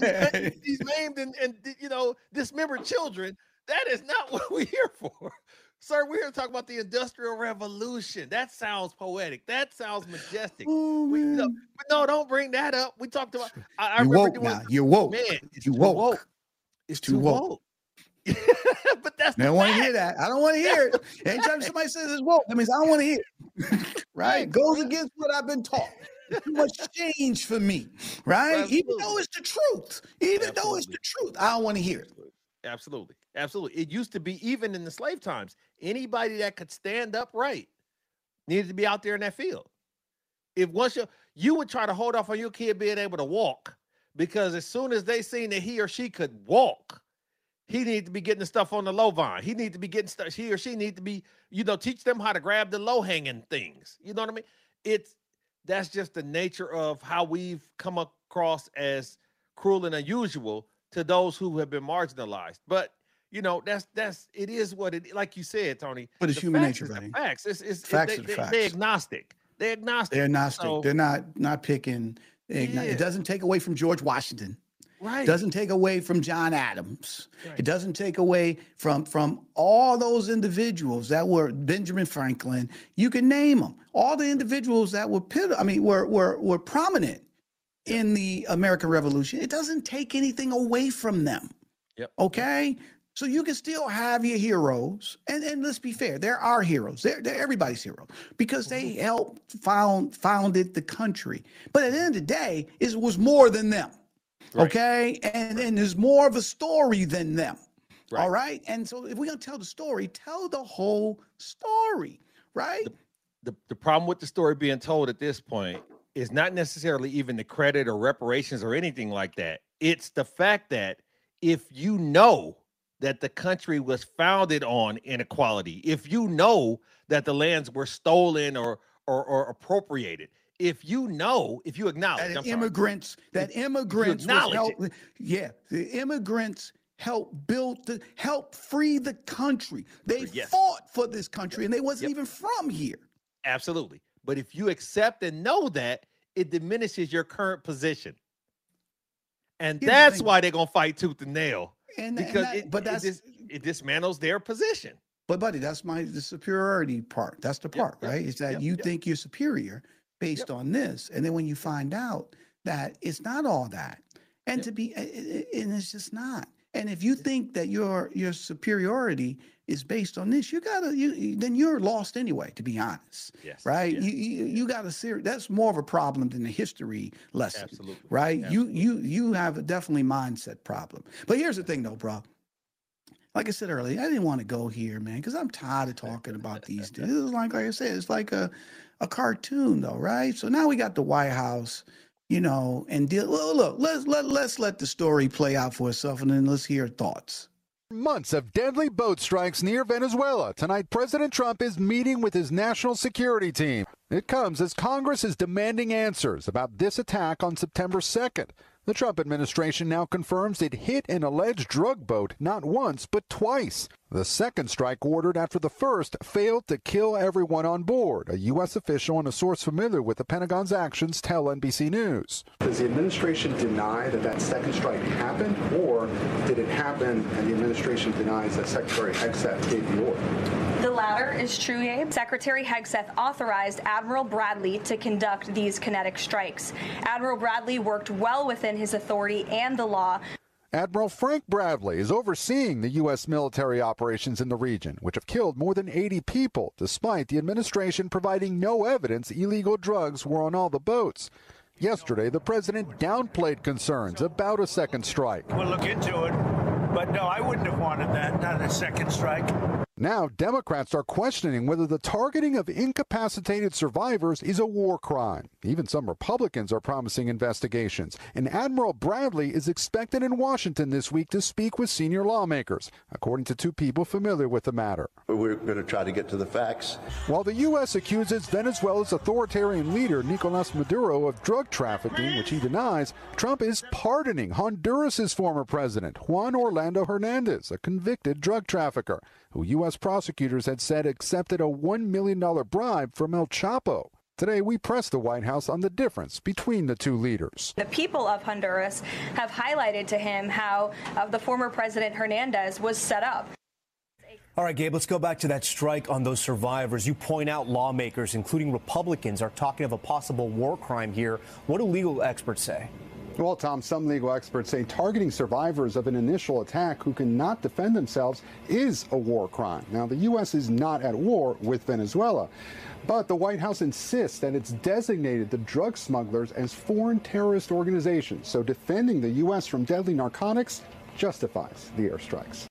These maimed and dismembered children? That is not what we're here for. Sir, we're here to talk about the Industrial Revolution. That sounds poetic. That sounds majestic. Oh, We, man. but no, don't bring that up. We talked about. I You're remember woke doing. now. You're woke. Man, it's You too woke. woke. It's Too too woke. woke. But that's I the don't want to fact. hear that. I don't want to hear it. Anytime somebody says it's woke, that means I don't want to hear it. Right? Goes against what I've been taught. It's too much change for me. Right? Even though it's the truth. Even though it's the truth. I don't want to hear it. Absolutely. Absolutely. It used to be, even in the slave times, anybody that could stand upright needed to be out there in that field. If once you would try to hold off on your kid being able to walk, because as soon as they seen that he or she could walk, he needed to be getting the stuff on the low vine. He needed to be getting stuff. He or she need to be, teach them how to grab the low hanging things. You know what I mean? That's just the nature of how we've come across as cruel and unusual to those who have been marginalized. But it is what it, like you said, Tony. But it's the human facts nature, is the buddy. facts. Facts are the facts. They're agnostic. They're agnostic. They're agnostic. So, They're not picking. It doesn't take away from George Washington. right. It doesn't take away from John Adams. Right. It doesn't take away from all those individuals that were Benjamin Franklin. You can name them. All the individuals that were were prominent in the American Revolution. It doesn't take anything away from them. Yep. Okay? So you can still have your heroes, and let's be fair, there are heroes. They're everybody's hero because they helped founded the country. But at the end of the day, it was more than them. Right. Okay? And there's more of a story than them. Right. All right? And so if we're gonna tell the story, tell the whole story, right? The problem with the story being told at this point is not necessarily even the credit or reparations or anything like that. It's the fact that if you know that the country was founded on inequality, if you know that the lands were stolen or appropriated, if you acknowledge That immigrants was acknowledge the immigrants help free the country. They Yes. fought for this country and they wasn't Yep. even from here. Absolutely. But if you accept and know that, it diminishes your current position. And Here's the that's thing. why they're going to fight tooth and nail. Because it dismantles their position. But buddy, that's the superiority part. That's the part, right? Is that you think you're superior based on this. And then when you find out that it's not all that, and and it's just not. And if you think that your superiority is based on this, then you're lost anyway, to be honest. Yes. Right? Yes. You got that's more of a problem than the history lesson. Absolutely. Right? Absolutely. You have a definitely mindset problem. But here's the thing though, bro. Like I said earlier, I didn't want to go here, man, because I'm tired of talking about these dudes. It's like I said, it's like a cartoon though, right? So now we got the White House, and look, let's let the story play out for itself, and then let's hear thoughts. Months of deadly boat strikes near Venezuela. Tonight, President Trump is meeting with his national security team. It comes as Congress is demanding answers about this attack on September 2nd. The Trump administration now confirms it hit an alleged drug boat not once but twice. The second strike ordered after the first failed to kill everyone on board, a U.S. official and a source familiar with the Pentagon's actions tell NBC News. Does the administration deny that second strike happened, or did it happen and the administration denies that Secretary Hegseth gave the order? The latter is true, Abe. Secretary Hegseth authorized Admiral Bradley to conduct these kinetic strikes. Admiral Bradley worked well within his authority and the law. Admiral Frank Bradley is overseeing the U.S. military operations in the region, which have killed more than 80 people, despite the administration providing no evidence illegal drugs were on all the boats. Yesterday, the president downplayed concerns about a second strike. We'll look into it, but no, I wouldn't have wanted that, not a second strike. Now, Democrats are questioning whether the targeting of incapacitated survivors is a war crime. Even some Republicans are promising investigations. And Admiral Bradley is expected in Washington this week to speak with senior lawmakers, according to two people familiar with the matter. We're going to try to get to the facts. While the U.S. accuses Venezuela's authoritarian leader, Nicolas Maduro, of drug trafficking, which he denies, Trump is pardoning Honduras's former president, Juan Orlando Hernandez, a convicted drug trafficker, who U.S. prosecutors had said accepted a $1 million bribe from El Chapo. Today, we pressed the White House on the difference between the two leaders. The people of Honduras have highlighted to him how the former President Hernandez was set up. All right, Gabe, let's go back to that strike on those survivors. You point out lawmakers, including Republicans, are talking of a possible war crime here. What do legal experts say? Well, Tom, some legal experts say targeting survivors of an initial attack who cannot defend themselves is a war crime. Now, the U.S. is not at war with Venezuela, but the White House insists that it's designated the drug smugglers as foreign terrorist organizations. So defending the U.S. from deadly narcotics justifies the airstrikes.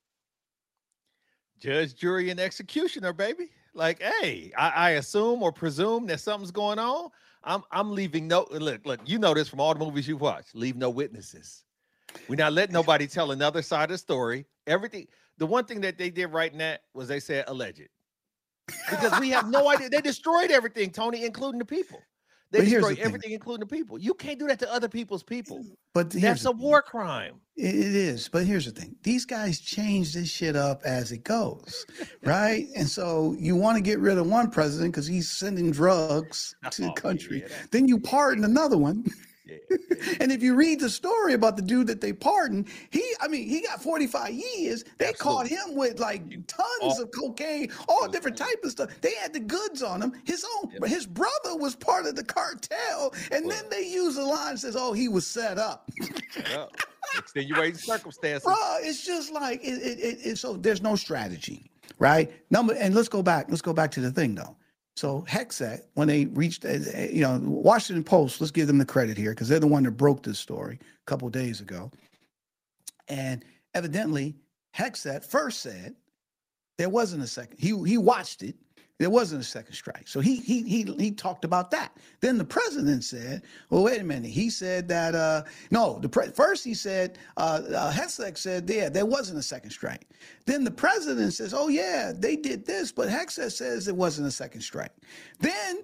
Judge, jury, and executioner, baby. Like, hey, I assume or presume that something's going on. I'm leaving no look. You know this from all the movies you've watched. Leave no witnesses. We're not letting nobody tell another side of the story. Everything. The one thing that they did right now was they said alleged, because we have no idea. They destroyed everything, Tony, including the people. They destroyed everything, including the people. You can't do that to other people's people. But that's a war crime. It is. But here's the thing. These guys change this shit up as it goes, right? And so you want to get rid of one president because he's sending drugs to the country. Then you pardon another one. And if you read the story about the dude that they pardoned, he got 45 years. They caught him with like tons of cocaine, all different type of stuff. They had the goods on him. His brother was part of the cartel, and then they use a line that says, "Oh, he was set up." Extenuating circumstances. Bro, it's just like so there's no strategy, right? And let's go back to the thing though. So Hegseth, when they reached, Washington Post, let's give them the credit here because they're the one that broke this story a couple of days ago. And evidently, Hegseth first said there wasn't a second. He watched it. There wasn't a second strike. So he talked about that. Then the president said, well, wait a minute. He said that, first he said, Hegseth said, yeah, there wasn't a second strike. Then the president says, oh, yeah, they did this, but Hegseth says it wasn't a second strike. Then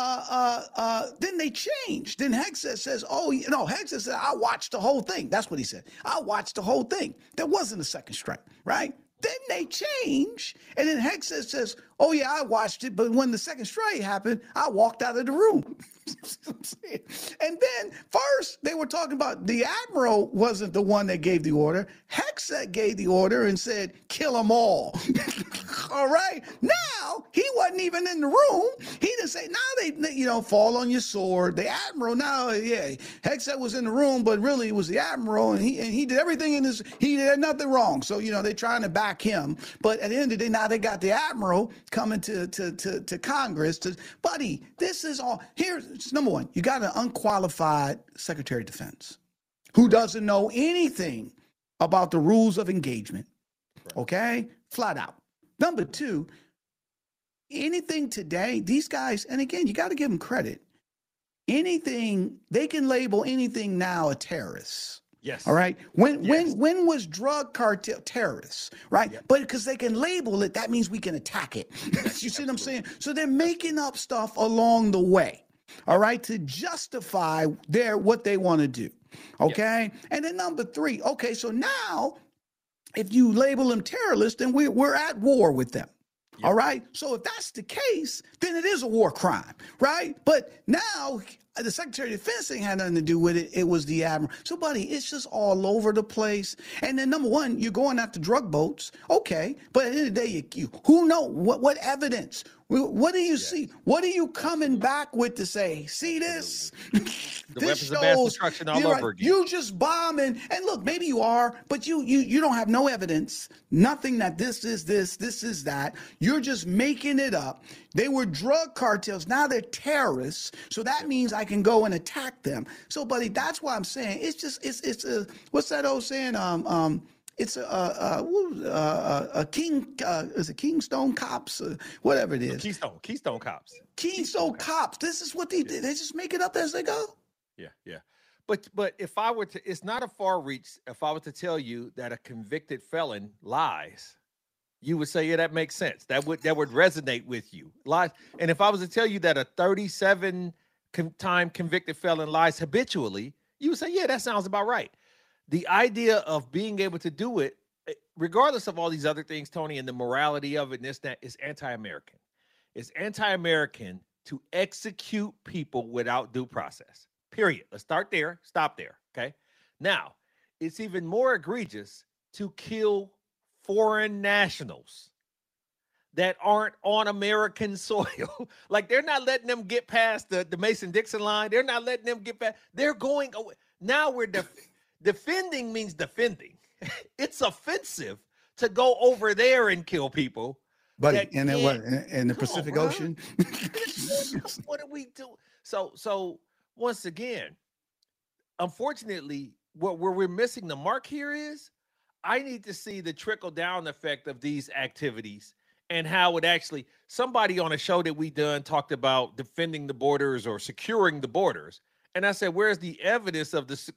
they changed. Then Hegseth says, Hegseth said, I watched the whole thing. That's what he said. I watched the whole thing. There wasn't a second strike, right? Then they change, and then Hegseth says, oh, yeah, I watched it, but when the second strike happened, I walked out of the room. And then first, they were talking about the admiral wasn't the one that gave the order. Hegseth gave the order and said, kill them all. All right? Now, he wasn't even in the room. He didn't say, now they fall on your sword. The admiral, Hegseth was in the room, but really it was the admiral, and he did everything he did nothing wrong. So, they're trying to back him. But at the end of the day, now they got the admiral coming to Congress. Buddy, this is all. Here's number one. You got an unqualified Secretary of Defense who doesn't know anything about the rules of engagement. Okay? Flat out. Number two, anything today, these guys, and again, you got to give them credit. Anything, they can label anything now a terrorist. Yes. All right. When was drug cartel terrorists, right? Yeah. But because they can label it, that means we can attack it. You see what I'm saying? So they're making up stuff along the way, all right, to justify what they want to do. Okay. Yeah. And then number three, okay, so now if you label them terrorists, then we're at war with them. Yep. All right. So if that's the case, then it is a war crime, right? But now the Secretary of Defense ain't had nothing to do with it. It was the admiral. So, buddy, it's just all over the place. And then number one, you're going after drug boats. Okay. But at the end of the day, who knows? What evidence? What do you see? What are you coming back with to say? See this? The weapons of mass destruction all over again. You just bombing. And look, maybe you are, but you don't have no evidence. Nothing that this is that. You're just making it up. They were drug cartels. Now they're terrorists. So that means I can go and attack them. So, buddy, that's why I'm saying it's a what's that old saying? It's a Keystone Cops, whatever it is. Keystone Cops. Keystone Cops. This is what they did. They just make it up as they go. Yeah. But if I were to, it's not a far reach. If I was to tell you that a convicted felon lies, you would say, yeah, that makes sense. That would resonate with you. Lies. And if I was to tell you that a 37-time convicted felon lies habitually, you would say, yeah, that sounds about right. The idea of being able to do it, regardless of all these other things, Tony, and the morality of it and this, that, is anti-American. It's anti-American to execute people without due process, period. Let's start there, stop there, okay? Now, it's even more egregious to kill foreign nationals that aren't on American soil. Like they're not letting them get past the Mason-Dixon line. They're not letting them get past. They're going away. Now we're defending means defending. It's offensive to go over there and kill people. Buddy, and then what? In the Pacific Ocean? What do we do? So once again, unfortunately, where we're missing the mark here is I need to see the trickle down effect of these activities and how it actually, somebody on a show that we done talked about defending the borders or securing the borders. And I said, where's the evidence of this?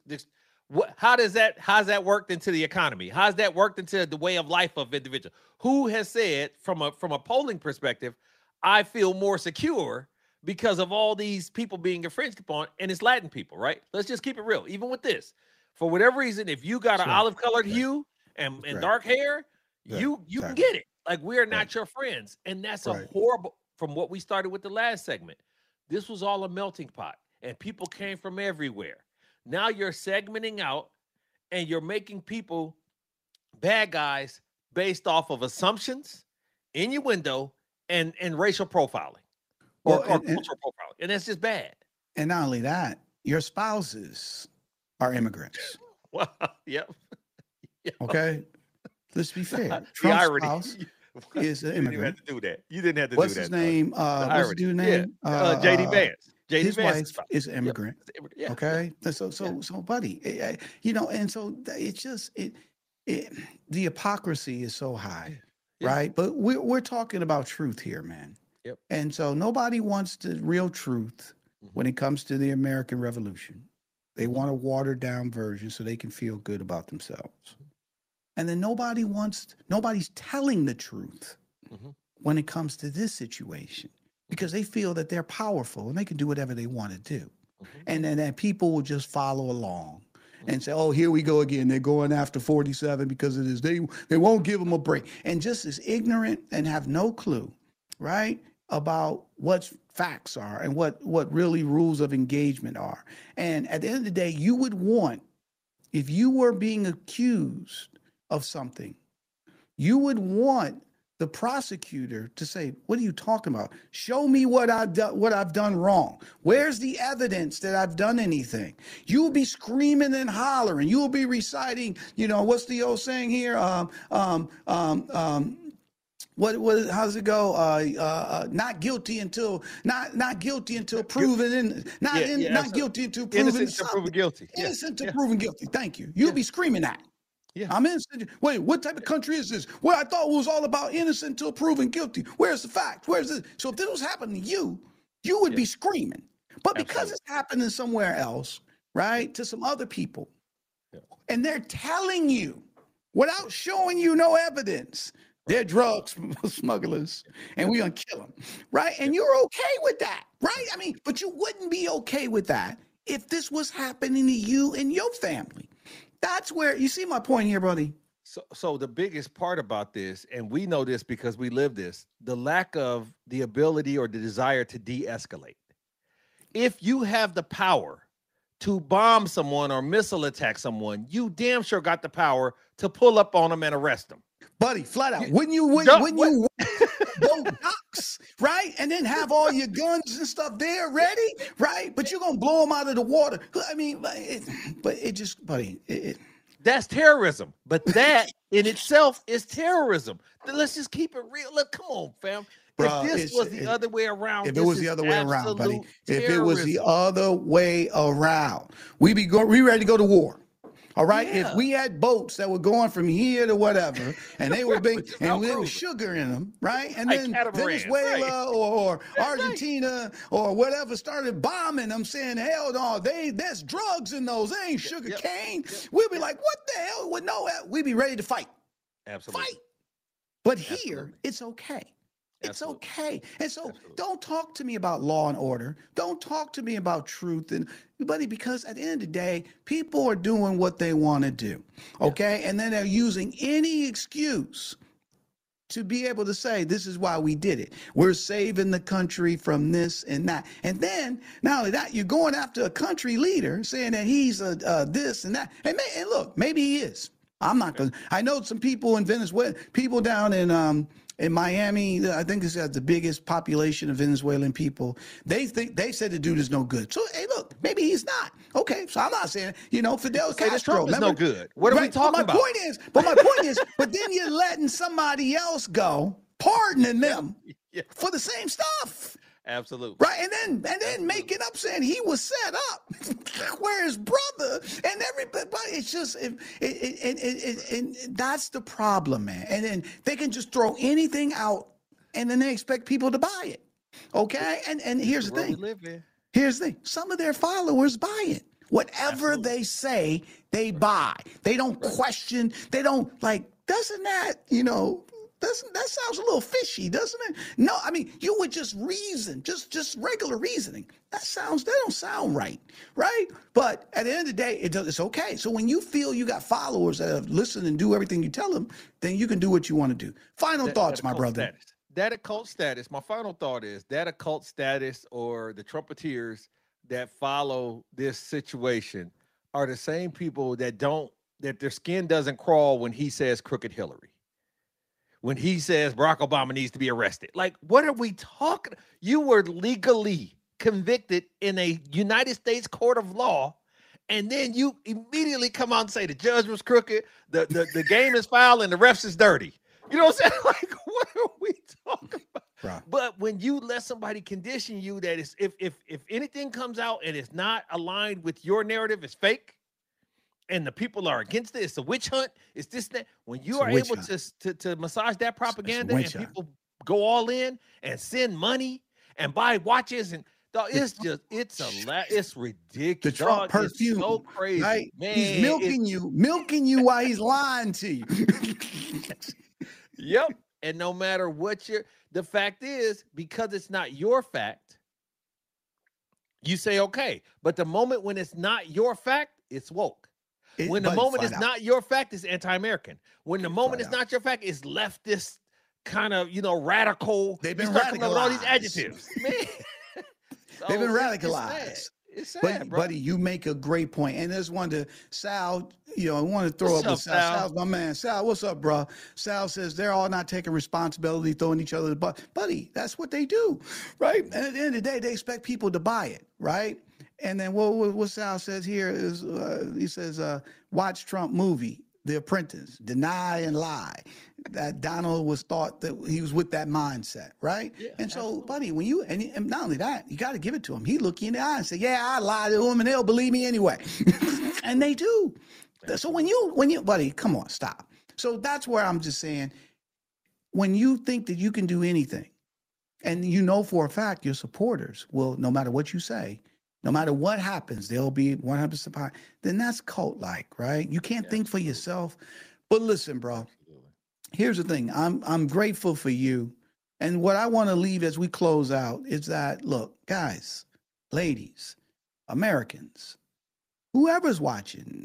How's that worked into the economy? How's that worked into the way of life of individuals? Who has said from a polling perspective, I feel more secure because of all these people being infringed upon, and it's Latin people, right? Let's just keep it real. Even with this, for whatever reason, if you got an olive colored hue and dark hair, you can get it. Like we are not your friends. And that's a horrible, from what we started with the last segment, this was all a melting pot and people came from everywhere. Now you're segmenting out and you're making people bad guys based off of assumptions, innuendo, and racial profiling or cultural profiling. And that's just bad. And not only that, your spouses are immigrants. Well, yep. Okay? Let's be fair. The Trump's irony. spouse is an immigrant. You didn't have to do that. You didn't have to What's do that. His name? What's the dude's name? J.D. Vance. J.D. His Vance wife is an immigrant. Yeah. Okay? So buddy, and so it's just, the hypocrisy is so high, right? But we're talking about truth here, man. Yep. And so nobody wants the real truth when it comes to the American Revolution. They want a watered down version so they can feel good about themselves. And then nobody's telling the truth when it comes to this situation because they feel that they're powerful and they can do whatever they want to do. And then that people will just follow along and say, oh, here we go again. They're going after 47 because of this. They won't give them a break. And just as ignorant and have no clue, right, about what facts are and what really rules of engagement are. And at the end of the day, you would want, if you were being accused of something, you would want the prosecutor to say, what are you talking about? Show me what I've done wrong. Where's the evidence that I've done anything? You'll be screaming and hollering. You'll be reciting, what's the old saying here? How's it go? Not guilty until proven not guilty until proven innocent to proven guilty. Innocent to proven guilty. Thank you. You'll be screaming that. Yeah. I'm innocent. Wait, what type of country is this? Well, I thought it was all about innocent until proven guilty. Where's the fact? Where's this? So if this was happening to you, you would be screaming. But because it's happening somewhere else, right, to some other people, and they're telling you without showing you no evidence, they're drug smugglers, and we're going to kill them, right? And you're okay with that, right? I mean, but you wouldn't be okay with that if this was happening to you and your family. That's where, you see my point here, buddy? So the biggest part about this, and we know this because we live this, the lack of the ability or the desire to de-escalate. If you have the power to bomb someone or missile attack someone, you damn sure got the power to pull up on them and arrest them. Buddy, flat out. Wouldn't you go ducks, right? And then have all your guns and stuff there ready, right? But you're going to blow them out of the water. I mean, that's terrorism. But that in itself is terrorism. Let's just keep it real. Look, come on, fam. Bruh, if this was the other way around, if it was the other way around, buddy, if it was the other way around, we ready to go to war. All right. Yeah. If we had boats that were going from here to whatever, and they were big, and there was sugar in them, right? And then Venezuela or Argentina or whatever started bombing them, saying, "Hell no, there's drugs in those. They ain't sugar cane." We'd be like, "What the hell?" With no, we'd be ready to fight. Absolutely. Fight. But here, it's okay. It's okay. And so don't talk to me about law and order. Don't talk to me about truth. Buddy, because at the end of the day, people are doing what they want to do. Okay. And then they're using any excuse to be able to say, this is why we did it. We're saving the country from this and that. And then not only that, you're going after a country leader saying that he's this and that. And look, maybe he is. I'm not going to. I know some people in Venezuela, people down in Miami, I think this has the biggest population of Venezuelan people. They said the dude is no good. So, hey, look, maybe he's not. Okay, so I'm not saying, Fidel Castro. Trump is no good. What are we talking about? But my point is, but then you're letting somebody else go, pardoning them for the same stuff. Absolutely. Right. And then making up saying he was set up where his brother and everybody. It's just and that's the problem, man. And then they can just throw anything out and then they expect people to buy it. Okay. And here's the thing. Here's the thing. Some of their followers buy it. Whatever they say, they buy. They don't question. They don't doesn't that, that sounds a little fishy, doesn't it? No, I mean, you would just reason, just regular reasoning. That don't sound right, right? But at the end of the day, it's okay. So when you feel you got followers that listen and do everything you tell them, then you can do what you want to do. Final thoughts, my brother. Status. That occult status. My final thought is that occult status or the Trumpeteers that follow this situation are the same people that their skin doesn't crawl when he says crooked Hillary. When he says Barack Obama needs to be arrested. Like, what are we talking? You were legally convicted in a United States court of law, and then you immediately come out and say the judge was crooked, the game is foul, and the refs is dirty. You know what I'm saying? Like, what are we talking about? Right. But when you let somebody condition you that is, if anything comes out and it's not aligned with your narrative, it's fake, and the people are against it, it's a witch hunt, it's this, that. When you are able to massage that propaganda and people go all in and send money and buy watches and it's ridiculous. The Trump perfume, is so crazy, right? Man, he's milking you while he's lying to you. Yep. And no matter what the fact is, because it's not your fact, you say okay. But the moment when it's not your fact, it's woke. When the moment is not your fact, it's anti-American. When the moment is not your fact, it's leftist kind of, radical. They've been radicalized. With all these adjectives. Man. They've been radicalized. It's sad, buddy, you make a great point. And there's one to Sal, I want to throw what's up with Sal. Sal's my man. Sal, what's up, bro? Sal says they're all not taking responsibility, throwing each other the butt. Buddy, that's what they do, right? And at the end of the day, they expect people to buy it, right? And then what Sal says here is, he says, watch Trump movie, The Apprentice, deny and lie. That Donald was thought that he was with that mindset, right? Yeah, and so, absolutely. Buddy, when you, and not only that, you got to give it to him. He look you in the eye and say, yeah, I lied to them and they'll believe me anyway. And they do. So when you, buddy, come on, stop. So that's where I'm just saying, when you think that you can do anything, and for a fact your supporters will, no matter what you say, no matter what happens, they'll be 100% behind, then that's cult-like, right? You can't think for yourself. But listen, bro, here's the thing. I'm grateful for you. And what I want to leave as we close out is that, look, guys, ladies, Americans, whoever's watching,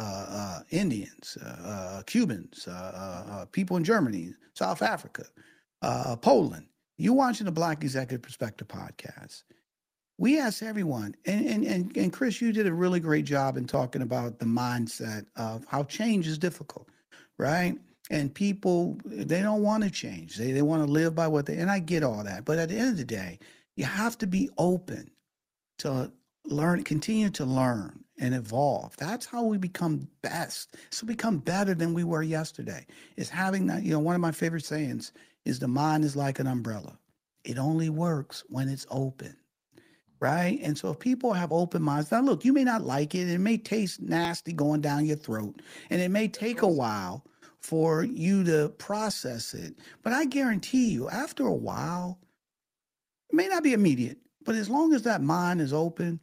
Indians, Cubans, people in Germany, South Africa, Poland, you're watching the Black Executive Perspective podcast. We ask everyone, and Chris, you did a really great job in talking about the mindset of how change is difficult, right? And people, they don't want to change. They want to live by and I get all that. But at the end of the day, you have to be open to learn, continue to learn and evolve. That's how we become best. So become better than we were yesterday. It's having that, one of my favorite sayings is the mind is like an umbrella. It only works when it's open. Right? And so if people have open minds, now look, you may not like it. It may taste nasty going down your throat. And it may take a while for you to process it. But I guarantee you, after a while, it may not be immediate, but as long as that mind is open,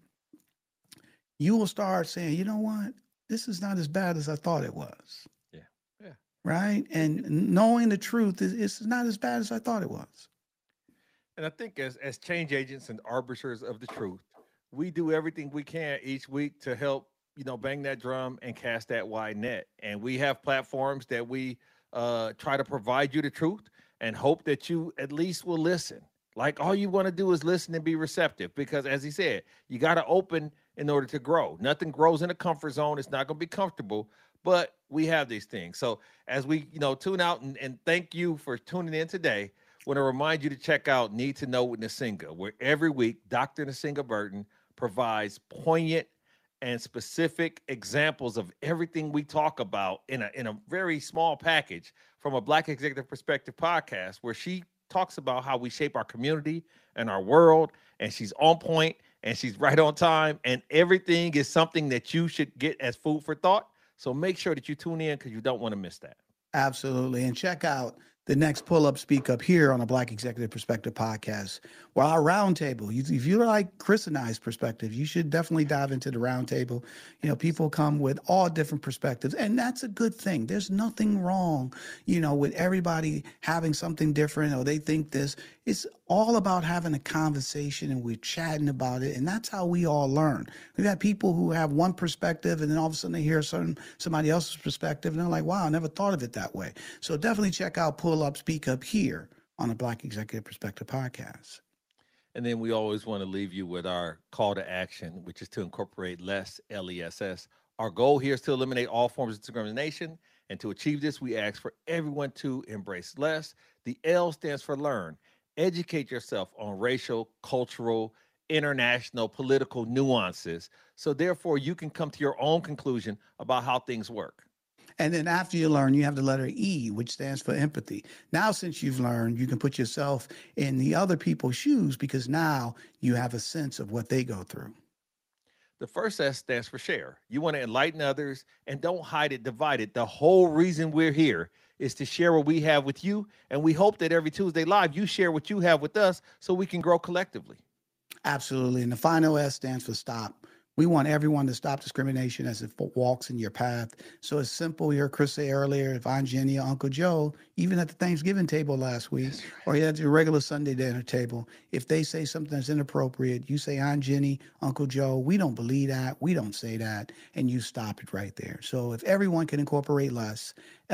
you will start saying, you know what? This is not as bad as I thought it was. Yeah. Yeah. Right? And knowing the truth is it's not as bad as I thought it was. And I think as change agents and arbiters of the truth, we do everything we can each week to help, bang that drum and cast that wide net. And we have platforms that we try to provide you the truth and hope that you at least will listen. Like all you want to do is listen and be receptive because, as he said, you got to open in order to grow. Nothing grows in a comfort zone. It's not going to be comfortable. but we have these things. So as we, tune out and thank you for tuning in today, want to remind you to check out Need to Know with Nsinga, where every week Dr. Nsinga Burton provides poignant and specific examples of everything we talk about in a very small package from a Black Executive Perspective podcast, where she talks about how we shape our community and our world, and she's on point and she's right on time, and everything is something that you should get as food for thought. So make sure that you tune in because you don't want to miss that. Absolutely. And check out the next Pull Up, Speak Up here on a Black Executive Perspective podcast, where our roundtable, if you like Chris and I's perspective, you should definitely dive into the roundtable. People come with all different perspectives, and that's a good thing. There's nothing wrong, with everybody having something different, or they think this. It's all about having a conversation, and we're chatting about it, and that's how we all learn. We've had people who have one perspective, and then all of a sudden they hear somebody else's perspective, and they're like, wow, I never thought of it that way. So definitely check out Pull Up, Speak Up here on a Black Executive Perspective podcast. And then we always want to leave you with our call to action, which is to incorporate less, LESS. Our goal here is to eliminate all forms of discrimination. And to achieve this, we ask for everyone to embrace less. The L stands for learn. Educate yourself on racial, cultural, international, political nuances. So therefore, you can come to your own conclusion about how things work. And then after you learn, you have the letter E, which stands for empathy. Now, since you've learned, you can put yourself in the other people's shoes, because now you have a sense of what they go through. The first S stands for share. You want to enlighten others, and don't hide it, divide it. The whole reason we're here is to share what we have with you. And we hope that every Tuesday Live, you share what you have with us so we can grow collectively. Absolutely. And the final S stands for stop. We want everyone to stop discrimination as it walks in your path. So it's simple. You heard Chris say earlier, if Aunt Jenny or Uncle Joe, even at the Thanksgiving table last week, or at your regular Sunday dinner table, if they say something that's inappropriate, you say, Aunt Jenny, Uncle Joe, we don't believe that, we don't say that, and you stop it right there. So if everyone can incorporate less,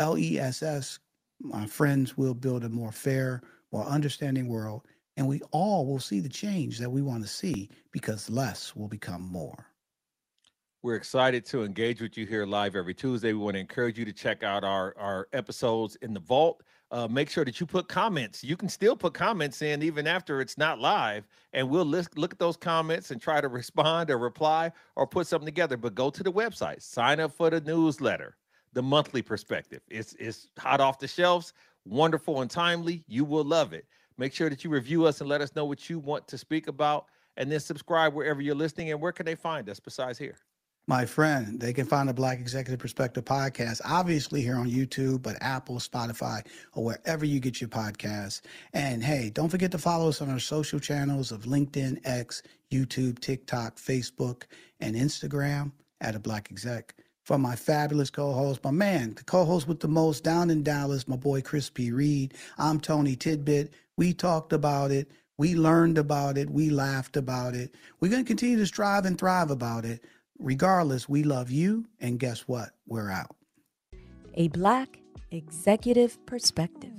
LESS, my friends, will build a more fair, more understanding world, and we all will see the change that we want to see, because less will become more. We're excited to engage with you here live every Tuesday. We want to encourage you to check out our episodes in the vault. Make sure that you put comments. You can still put comments in even after it's not live, and we'll look at those comments and try to respond or reply or put something together. But go to the website, sign up for the newsletter, the monthly perspective. It's hot off the shelves, wonderful and timely. You will love it. Make sure that you review us and let us know what you want to speak about, and then subscribe wherever you're listening. And where can they find us besides here? My friend, they can find the Black Executive Perspective podcast, obviously here on YouTube, but Apple, Spotify, or wherever you get your podcasts. And hey, don't forget to follow us on our social channels of LinkedIn, X, YouTube, TikTok, Facebook, and Instagram at a Black Exec. For my fabulous co-host, my man, the co-host with the most down in Dallas, my boy Chris P. Reed. I'm Tony Tidbit. We talked about it. We learned about it. We laughed about it. We're going to continue to strive and thrive about it. Regardless, we love you, and guess what? We're out. A Black Executive Perspective.